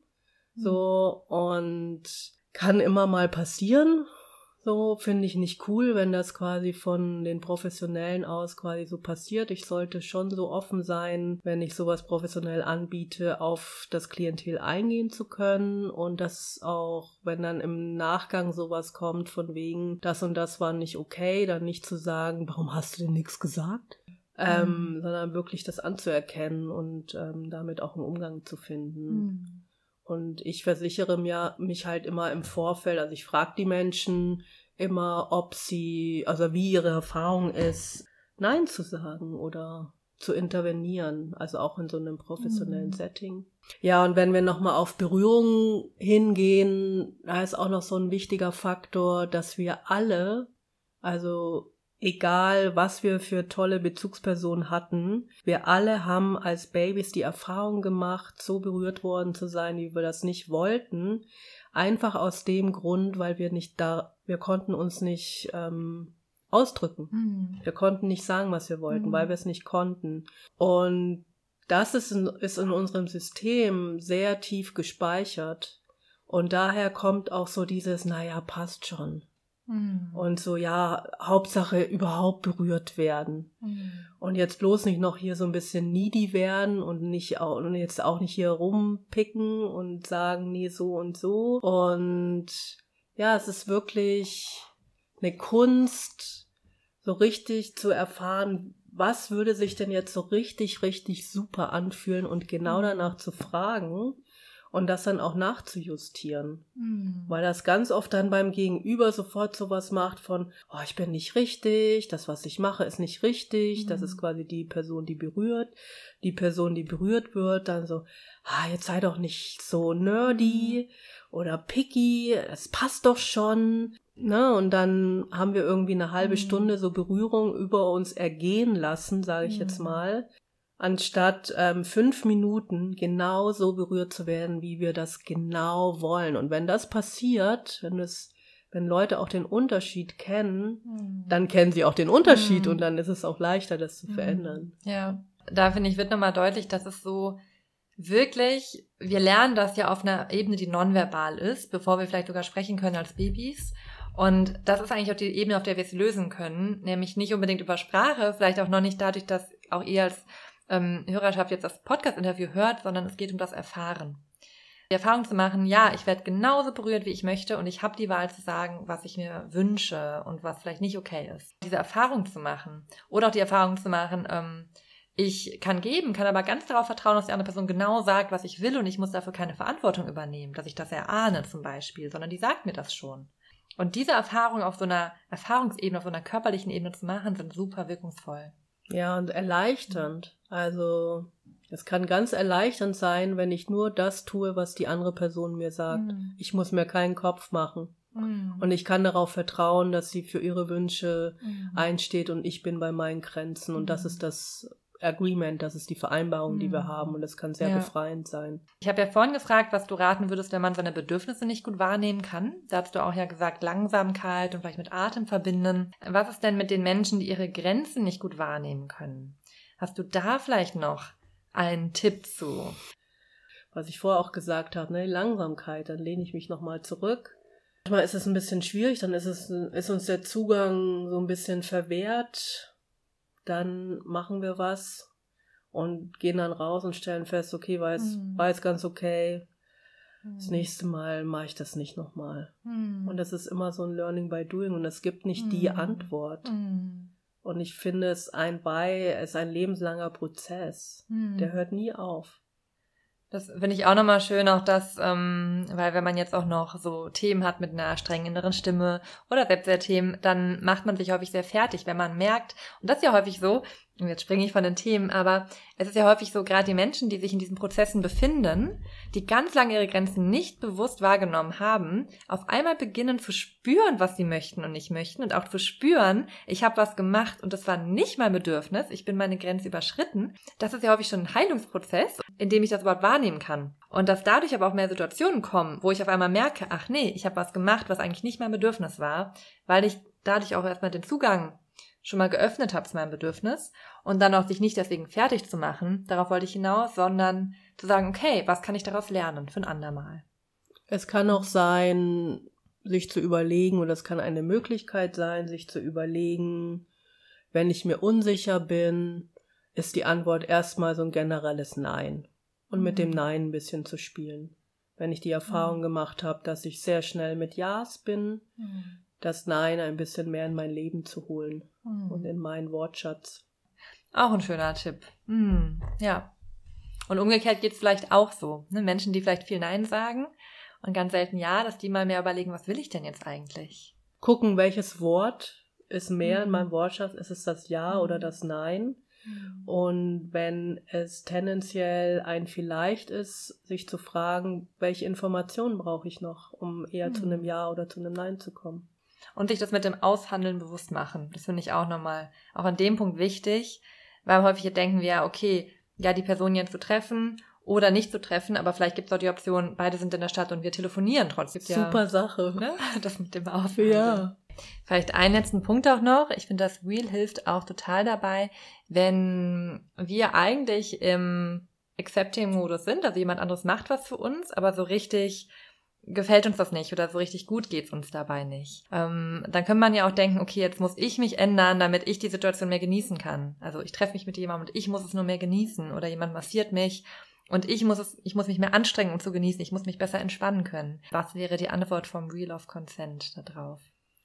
So, und kann immer mal passieren. So, finde ich nicht cool, wenn das quasi von den Professionellen aus quasi so passiert. Ich sollte schon so offen sein, wenn ich sowas professionell anbiete, auf das Klientel eingehen zu können und das auch, wenn dann im Nachgang sowas kommt von wegen, das und das war nicht okay, dann nicht zu sagen, warum hast du denn nichts gesagt? Ähm,
Mhm.
sondern wirklich das anzuerkennen und ähm, damit auch einen Umgang zu finden.
Mhm.
Und ich versichere mir mich halt immer im Vorfeld, also ich frage die Menschen immer, ob sie, also wie ihre Erfahrung ist, Nein zu sagen oder zu intervenieren, also auch in so einem professionellen
Mhm.
Setting. Ja, und wenn wir nochmal auf Berührung hingehen, da ist auch noch so ein wichtiger Faktor, dass wir alle, also egal was wir für tolle Bezugspersonen hatten, wir alle haben als Babys die Erfahrung gemacht, so berührt worden zu sein, wie wir das nicht wollten, einfach aus dem Grund, weil wir nicht da, wir konnten uns nicht ähm, ausdrücken.
Mhm.
Wir konnten nicht sagen, was wir wollten,
Mhm.
weil wir es nicht konnten. Und das ist in, ist in unserem System sehr tief gespeichert. Und daher kommt auch so dieses, naja, passt schon.
Mhm.
Und so, ja, Hauptsache überhaupt berührt werden.
Mhm.
Und jetzt bloß nicht noch hier so ein bisschen needy werden und nicht auch, und jetzt auch nicht hier rumpicken und sagen, nee, so und so. Und ja, es ist wirklich eine Kunst, so richtig zu erfahren, was würde sich denn jetzt so richtig, richtig super anfühlen und genau danach zu fragen und das dann auch nachzujustieren.
Mhm.
Weil das ganz oft dann beim Gegenüber sofort sowas macht von, oh, ich bin nicht richtig, das, was ich mache, ist nicht richtig,
Mhm.
das ist quasi die Person, die berührt. Die Person, die berührt wird, dann so, ah, jetzt sei doch nicht so nerdy oder picky, das passt doch schon. Ne? Und dann haben wir irgendwie eine halbe
Mhm.
Stunde so Berührung über uns ergehen lassen, sage ich
Mhm.
jetzt mal, anstatt ähm, fünf Minuten genau so berührt zu werden, wie wir das genau wollen. Und wenn das passiert, wenn es, wenn Leute auch den Unterschied kennen,
Mhm.
dann kennen sie auch den Unterschied
Mhm.
und dann ist es auch leichter, das zu
Mhm.
verändern.
Ja, da finde ich, wird nochmal deutlich, dass es so wirklich, wir lernen das ja auf einer Ebene, die nonverbal ist, bevor wir vielleicht sogar sprechen können als Babys. Und das ist eigentlich auch die Ebene, auf der wir es lösen können, nämlich nicht unbedingt über Sprache, vielleicht auch noch nicht dadurch, dass auch ihr als ähm, Hörerschaft jetzt das Podcast-Interview hört, sondern es geht um das Erfahren. Die Erfahrung zu machen, ja, ich werde genauso berührt, wie ich möchte und ich habe die Wahl zu sagen, was ich mir wünsche und was vielleicht nicht okay ist. Diese Erfahrung zu machen oder auch die Erfahrung zu machen, ähm, ich kann geben, kann aber ganz darauf vertrauen, dass die andere Person genau sagt, was ich will und ich muss dafür keine Verantwortung übernehmen, dass ich das erahne zum Beispiel, sondern die sagt mir das schon. Und diese Erfahrung auf so einer Erfahrungsebene, auf so einer körperlichen Ebene zu machen, sind super wirkungsvoll.
Ja, und erleichternd. Also es kann ganz erleichternd sein, wenn ich nur das tue, was die andere Person mir sagt.
Mhm.
Ich muss mir keinen Kopf machen.
Mhm.
Und ich kann darauf vertrauen, dass sie für ihre Wünsche
Mhm.
einsteht und ich bin bei meinen Grenzen. Und das
Mhm.
ist das Agreement, das ist die Vereinbarung, die wir
Mhm.
haben. Und das kann sehr
Ja.
befreiend sein.
Ich habe ja vorhin gefragt, was du raten würdest, wenn man seine Bedürfnisse nicht gut wahrnehmen kann. Da hast du auch ja gesagt, Langsamkeit und vielleicht mit Atem verbinden. Was ist denn mit den Menschen, die ihre Grenzen nicht gut wahrnehmen können? Hast du da vielleicht noch einen Tipp zu?
Was ich vorher auch gesagt habe, ne, Langsamkeit, dann lehne ich mich nochmal zurück. Manchmal ist es ein bisschen schwierig, dann ist es, ist uns der Zugang so ein bisschen verwehrt. Dann machen wir was und gehen dann raus und stellen fest, okay, war jetzt,
Mhm.
war jetzt ganz okay. Das nächste Mal mache ich das nicht nochmal.
Mhm.
Und das ist immer so ein Learning by Doing und es gibt nicht die
Mhm.
Antwort.
Mhm.
Und ich finde es ein bei, es ist ein lebenslanger Prozess.
Mhm.
Der hört nie auf.
Das finde ich auch nochmal schön, auch das, ähm, weil wenn man jetzt auch noch so Themen hat mit einer strengen inneren Stimme oder Selbstwertthemen, dann macht man sich häufig sehr fertig, wenn man merkt, und das ist ja häufig so, und jetzt springe ich von den Themen, aber es ist ja häufig so, gerade die Menschen, die sich in diesen Prozessen befinden, die ganz lange ihre Grenzen nicht bewusst wahrgenommen haben, auf einmal beginnen zu spüren, was sie möchten und nicht möchten und auch zu spüren, ich habe was gemacht und das war nicht mein Bedürfnis, ich bin meine Grenze überschritten. Das ist ja häufig schon ein Heilungsprozess, in dem ich das überhaupt wahrnehmen kann. Und dass dadurch aber auch mehr Situationen kommen, wo ich auf einmal merke, ach nee, ich habe was gemacht, was eigentlich nicht mein Bedürfnis war, weil ich dadurch auch erstmal den Zugang schon mal geöffnet habe zu meinem Bedürfnis und dann auch sich nicht deswegen fertig zu machen, darauf wollte ich hinaus, sondern zu sagen, okay, was kann ich daraus lernen für ein andermal?
Es kann auch sein, sich zu überlegen, oder es kann eine Möglichkeit sein, sich zu überlegen, wenn ich mir unsicher bin, ist die Antwort erstmal so ein generelles Nein und mhm. mit dem Nein ein bisschen zu spielen. Wenn ich die Erfahrung mhm. gemacht habe, dass ich sehr schnell mit Ja's bin, mhm. das Nein ein bisschen mehr in mein Leben zu holen mhm. und in meinen Wortschatz.
Auch ein schöner Tipp. Mhm. Ja. Und umgekehrt geht es vielleicht auch so. Ne? Menschen, die vielleicht viel Nein sagen und ganz selten Ja, dass die mal mehr überlegen, was will ich denn jetzt eigentlich?
Gucken, welches Wort ist mehr mhm. in meinem Wortschatz. Ist es das Ja mhm. oder das Nein? Mhm. Und wenn es tendenziell ein Vielleicht ist, sich zu fragen, welche Informationen brauche ich noch, um eher mhm. zu einem Ja oder zu einem Nein zu kommen.
Und sich das mit dem Aushandeln bewusst machen. Das finde ich auch nochmal, auch an dem Punkt wichtig, weil häufig denken wir, okay, ja, die Person jetzt zu treffen oder nicht zu treffen, aber vielleicht gibt es auch die Option, beide sind in der Stadt und wir telefonieren trotzdem.
Super ja, Sache.
Ne? Das mit dem Aushandeln.
Ja.
Vielleicht einen letzten Punkt auch noch. Ich finde, das Wheel hilft auch total dabei, wenn wir eigentlich im Accepting-Modus sind, also jemand anderes macht was für uns, aber so richtig gefällt uns das nicht oder so richtig gut geht's uns dabei nicht. Ähm, dann kann man ja auch denken, okay, jetzt muss ich mich ändern, damit ich die Situation mehr genießen kann. Also ich treffe mich mit jemandem und ich muss es nur mehr genießen oder jemand massiert mich und ich muss es, ich muss mich mehr anstrengen, um zu genießen. Ich muss mich besser entspannen können. Was wäre die Antwort vom Wheel of Consent da drauf?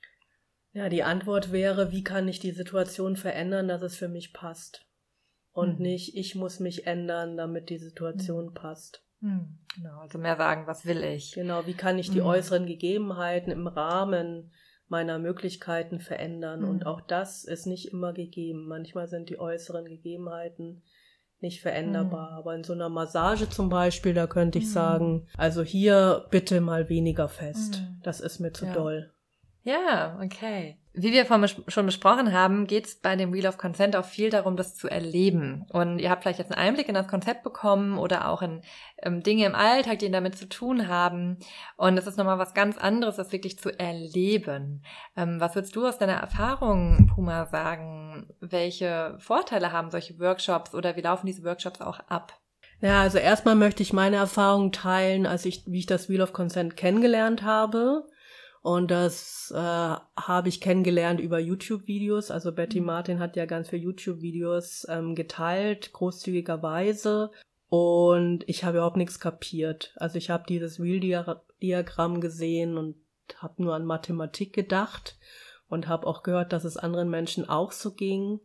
Ja, die Antwort wäre, wie kann ich die Situation verändern, dass es für mich passt? Und mhm. nicht, ich muss mich ändern, damit die Situation mhm. passt.
Mhm. Genau, also mehr sagen, was will ich?
Genau, wie kann ich die
mhm.
äußeren Gegebenheiten im Rahmen meiner Möglichkeiten verändern? Mhm. Und auch das ist nicht immer gegeben. Manchmal sind die äußeren Gegebenheiten nicht veränderbar. Mhm. Aber in so einer Massage zum Beispiel, da könnte ich mhm. sagen, also hier bitte mal weniger fest. Mhm. Das ist mir zu
ja.
doll.
Ja, okay. Wie wir vorhin schon besprochen haben, geht es bei dem Wheel of Consent auch viel darum, das zu erleben. Und ihr habt vielleicht jetzt einen Einblick in das Konzept bekommen oder auch in ähm, Dinge im Alltag, die damit zu tun haben. Und es ist nochmal was ganz anderes, das wirklich zu erleben. Ähm, was würdest du aus deiner Erfahrung, Puma, sagen? Welche Vorteile haben solche Workshops oder wie laufen diese Workshops auch ab?
Ja, also erstmal möchte ich meine Erfahrung teilen, als ich, wie ich das Wheel of Consent kennengelernt habe. Und das äh, habe ich kennengelernt über YouTube-Videos. Also Betty mhm. Martin hat ja ganz viele YouTube-Videos ähm, geteilt, großzügigerweise. Und ich habe überhaupt nichts kapiert. Also ich habe dieses Wheel-Diagramm gesehen und habe nur an Mathematik gedacht und habe auch gehört, dass es anderen Menschen auch so ging.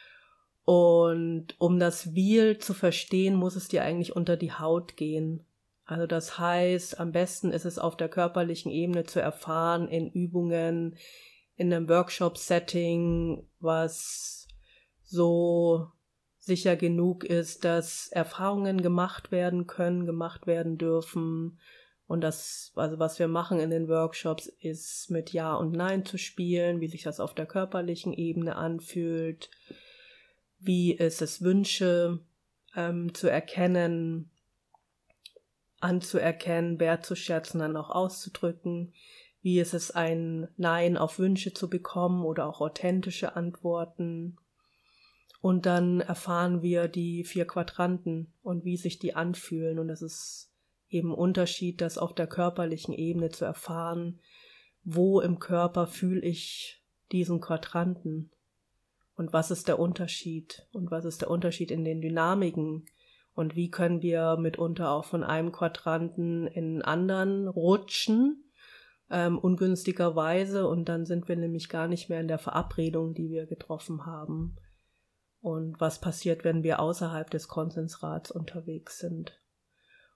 Und um das Wheel zu verstehen, muss es dir eigentlich unter die Haut gehen. Also das heißt, am besten ist es auf der körperlichen Ebene zu erfahren, in Übungen, in einem Workshop-Setting, was so sicher genug ist, dass Erfahrungen gemacht werden können, gemacht werden dürfen. Und das, also was wir machen in den Workshops, ist mit Ja und Nein zu spielen, wie sich das auf der körperlichen Ebene anfühlt, wie es es Wünsche ähm, zu erkennen, anzuerkennen, wertzuschätzen, dann auch auszudrücken, wie ist es ein Nein auf Wünsche zu bekommen oder auch authentische Antworten. Und dann erfahren wir die vier Quadranten und wie sich die anfühlen. Und es ist eben ein Unterschied, das auf der körperlichen Ebene zu erfahren, wo im Körper fühle ich diesen Quadranten und was ist der Unterschied und was ist der Unterschied in den Dynamiken. Und wie können wir mitunter auch von einem Quadranten in einen anderen rutschen, ähm, ungünstigerweise. Und dann sind wir nämlich gar nicht mehr in der Verabredung, die wir getroffen haben. Und was passiert, wenn wir außerhalb des Konsensrats unterwegs sind.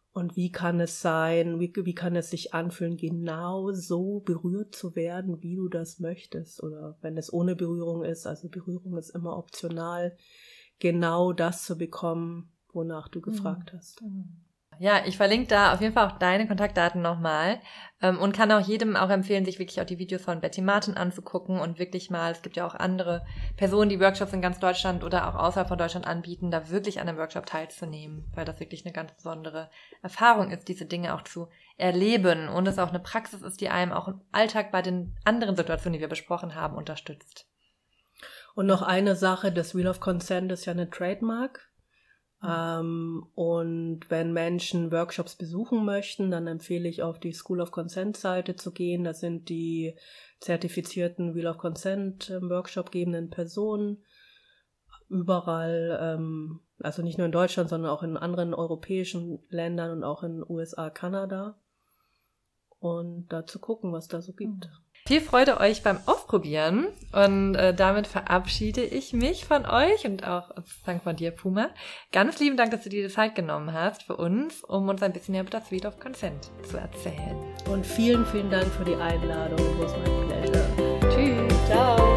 Und wie kann es sein, wie, wie kann es sich anfühlen, genau so berührt zu werden, wie du das möchtest? Oder wenn es ohne Berührung ist, also Berührung ist immer optional, genau das zu bekommen, wonach du gefragt hast.
Ja, ich verlinke da auf jeden Fall auch deine Kontaktdaten nochmal ähm, und kann auch jedem auch empfehlen, sich wirklich auch die Videos von Betty Martin anzugucken und wirklich mal, es gibt ja auch andere Personen, die Workshops in ganz Deutschland oder auch außerhalb von Deutschland anbieten, da wirklich an einem Workshop teilzunehmen, weil das wirklich eine ganz besondere Erfahrung ist, diese Dinge auch zu erleben und es auch eine Praxis ist, die einem auch im Alltag bei den anderen Situationen, die wir besprochen haben, unterstützt.
Und noch eine Sache, das Wheel of Consent ist ja eine Trademark. Ähm, und wenn Menschen Workshops besuchen möchten, dann empfehle ich, auf die School of Consent Seite zu gehen. Da sind die zertifizierten Wheel of Consent ähm, Workshop gebenden Personen überall, ähm, also nicht nur in Deutschland, sondern auch in anderen europäischen Ländern und auch in U S A, Kanada. Und da zu gucken, was da so gibt.
Viel Freude euch beim Ausprobieren und äh, damit verabschiede ich mich von euch und auch sozusagen von dir, Puma. Ganz lieben Dank, dass du dir die Zeit genommen hast für uns, um uns ein bisschen mehr über das Wheel of Consent zu erzählen.
Und vielen, vielen Dank für die Einladung. It was my pleasure.
Tschüss.
Ciao.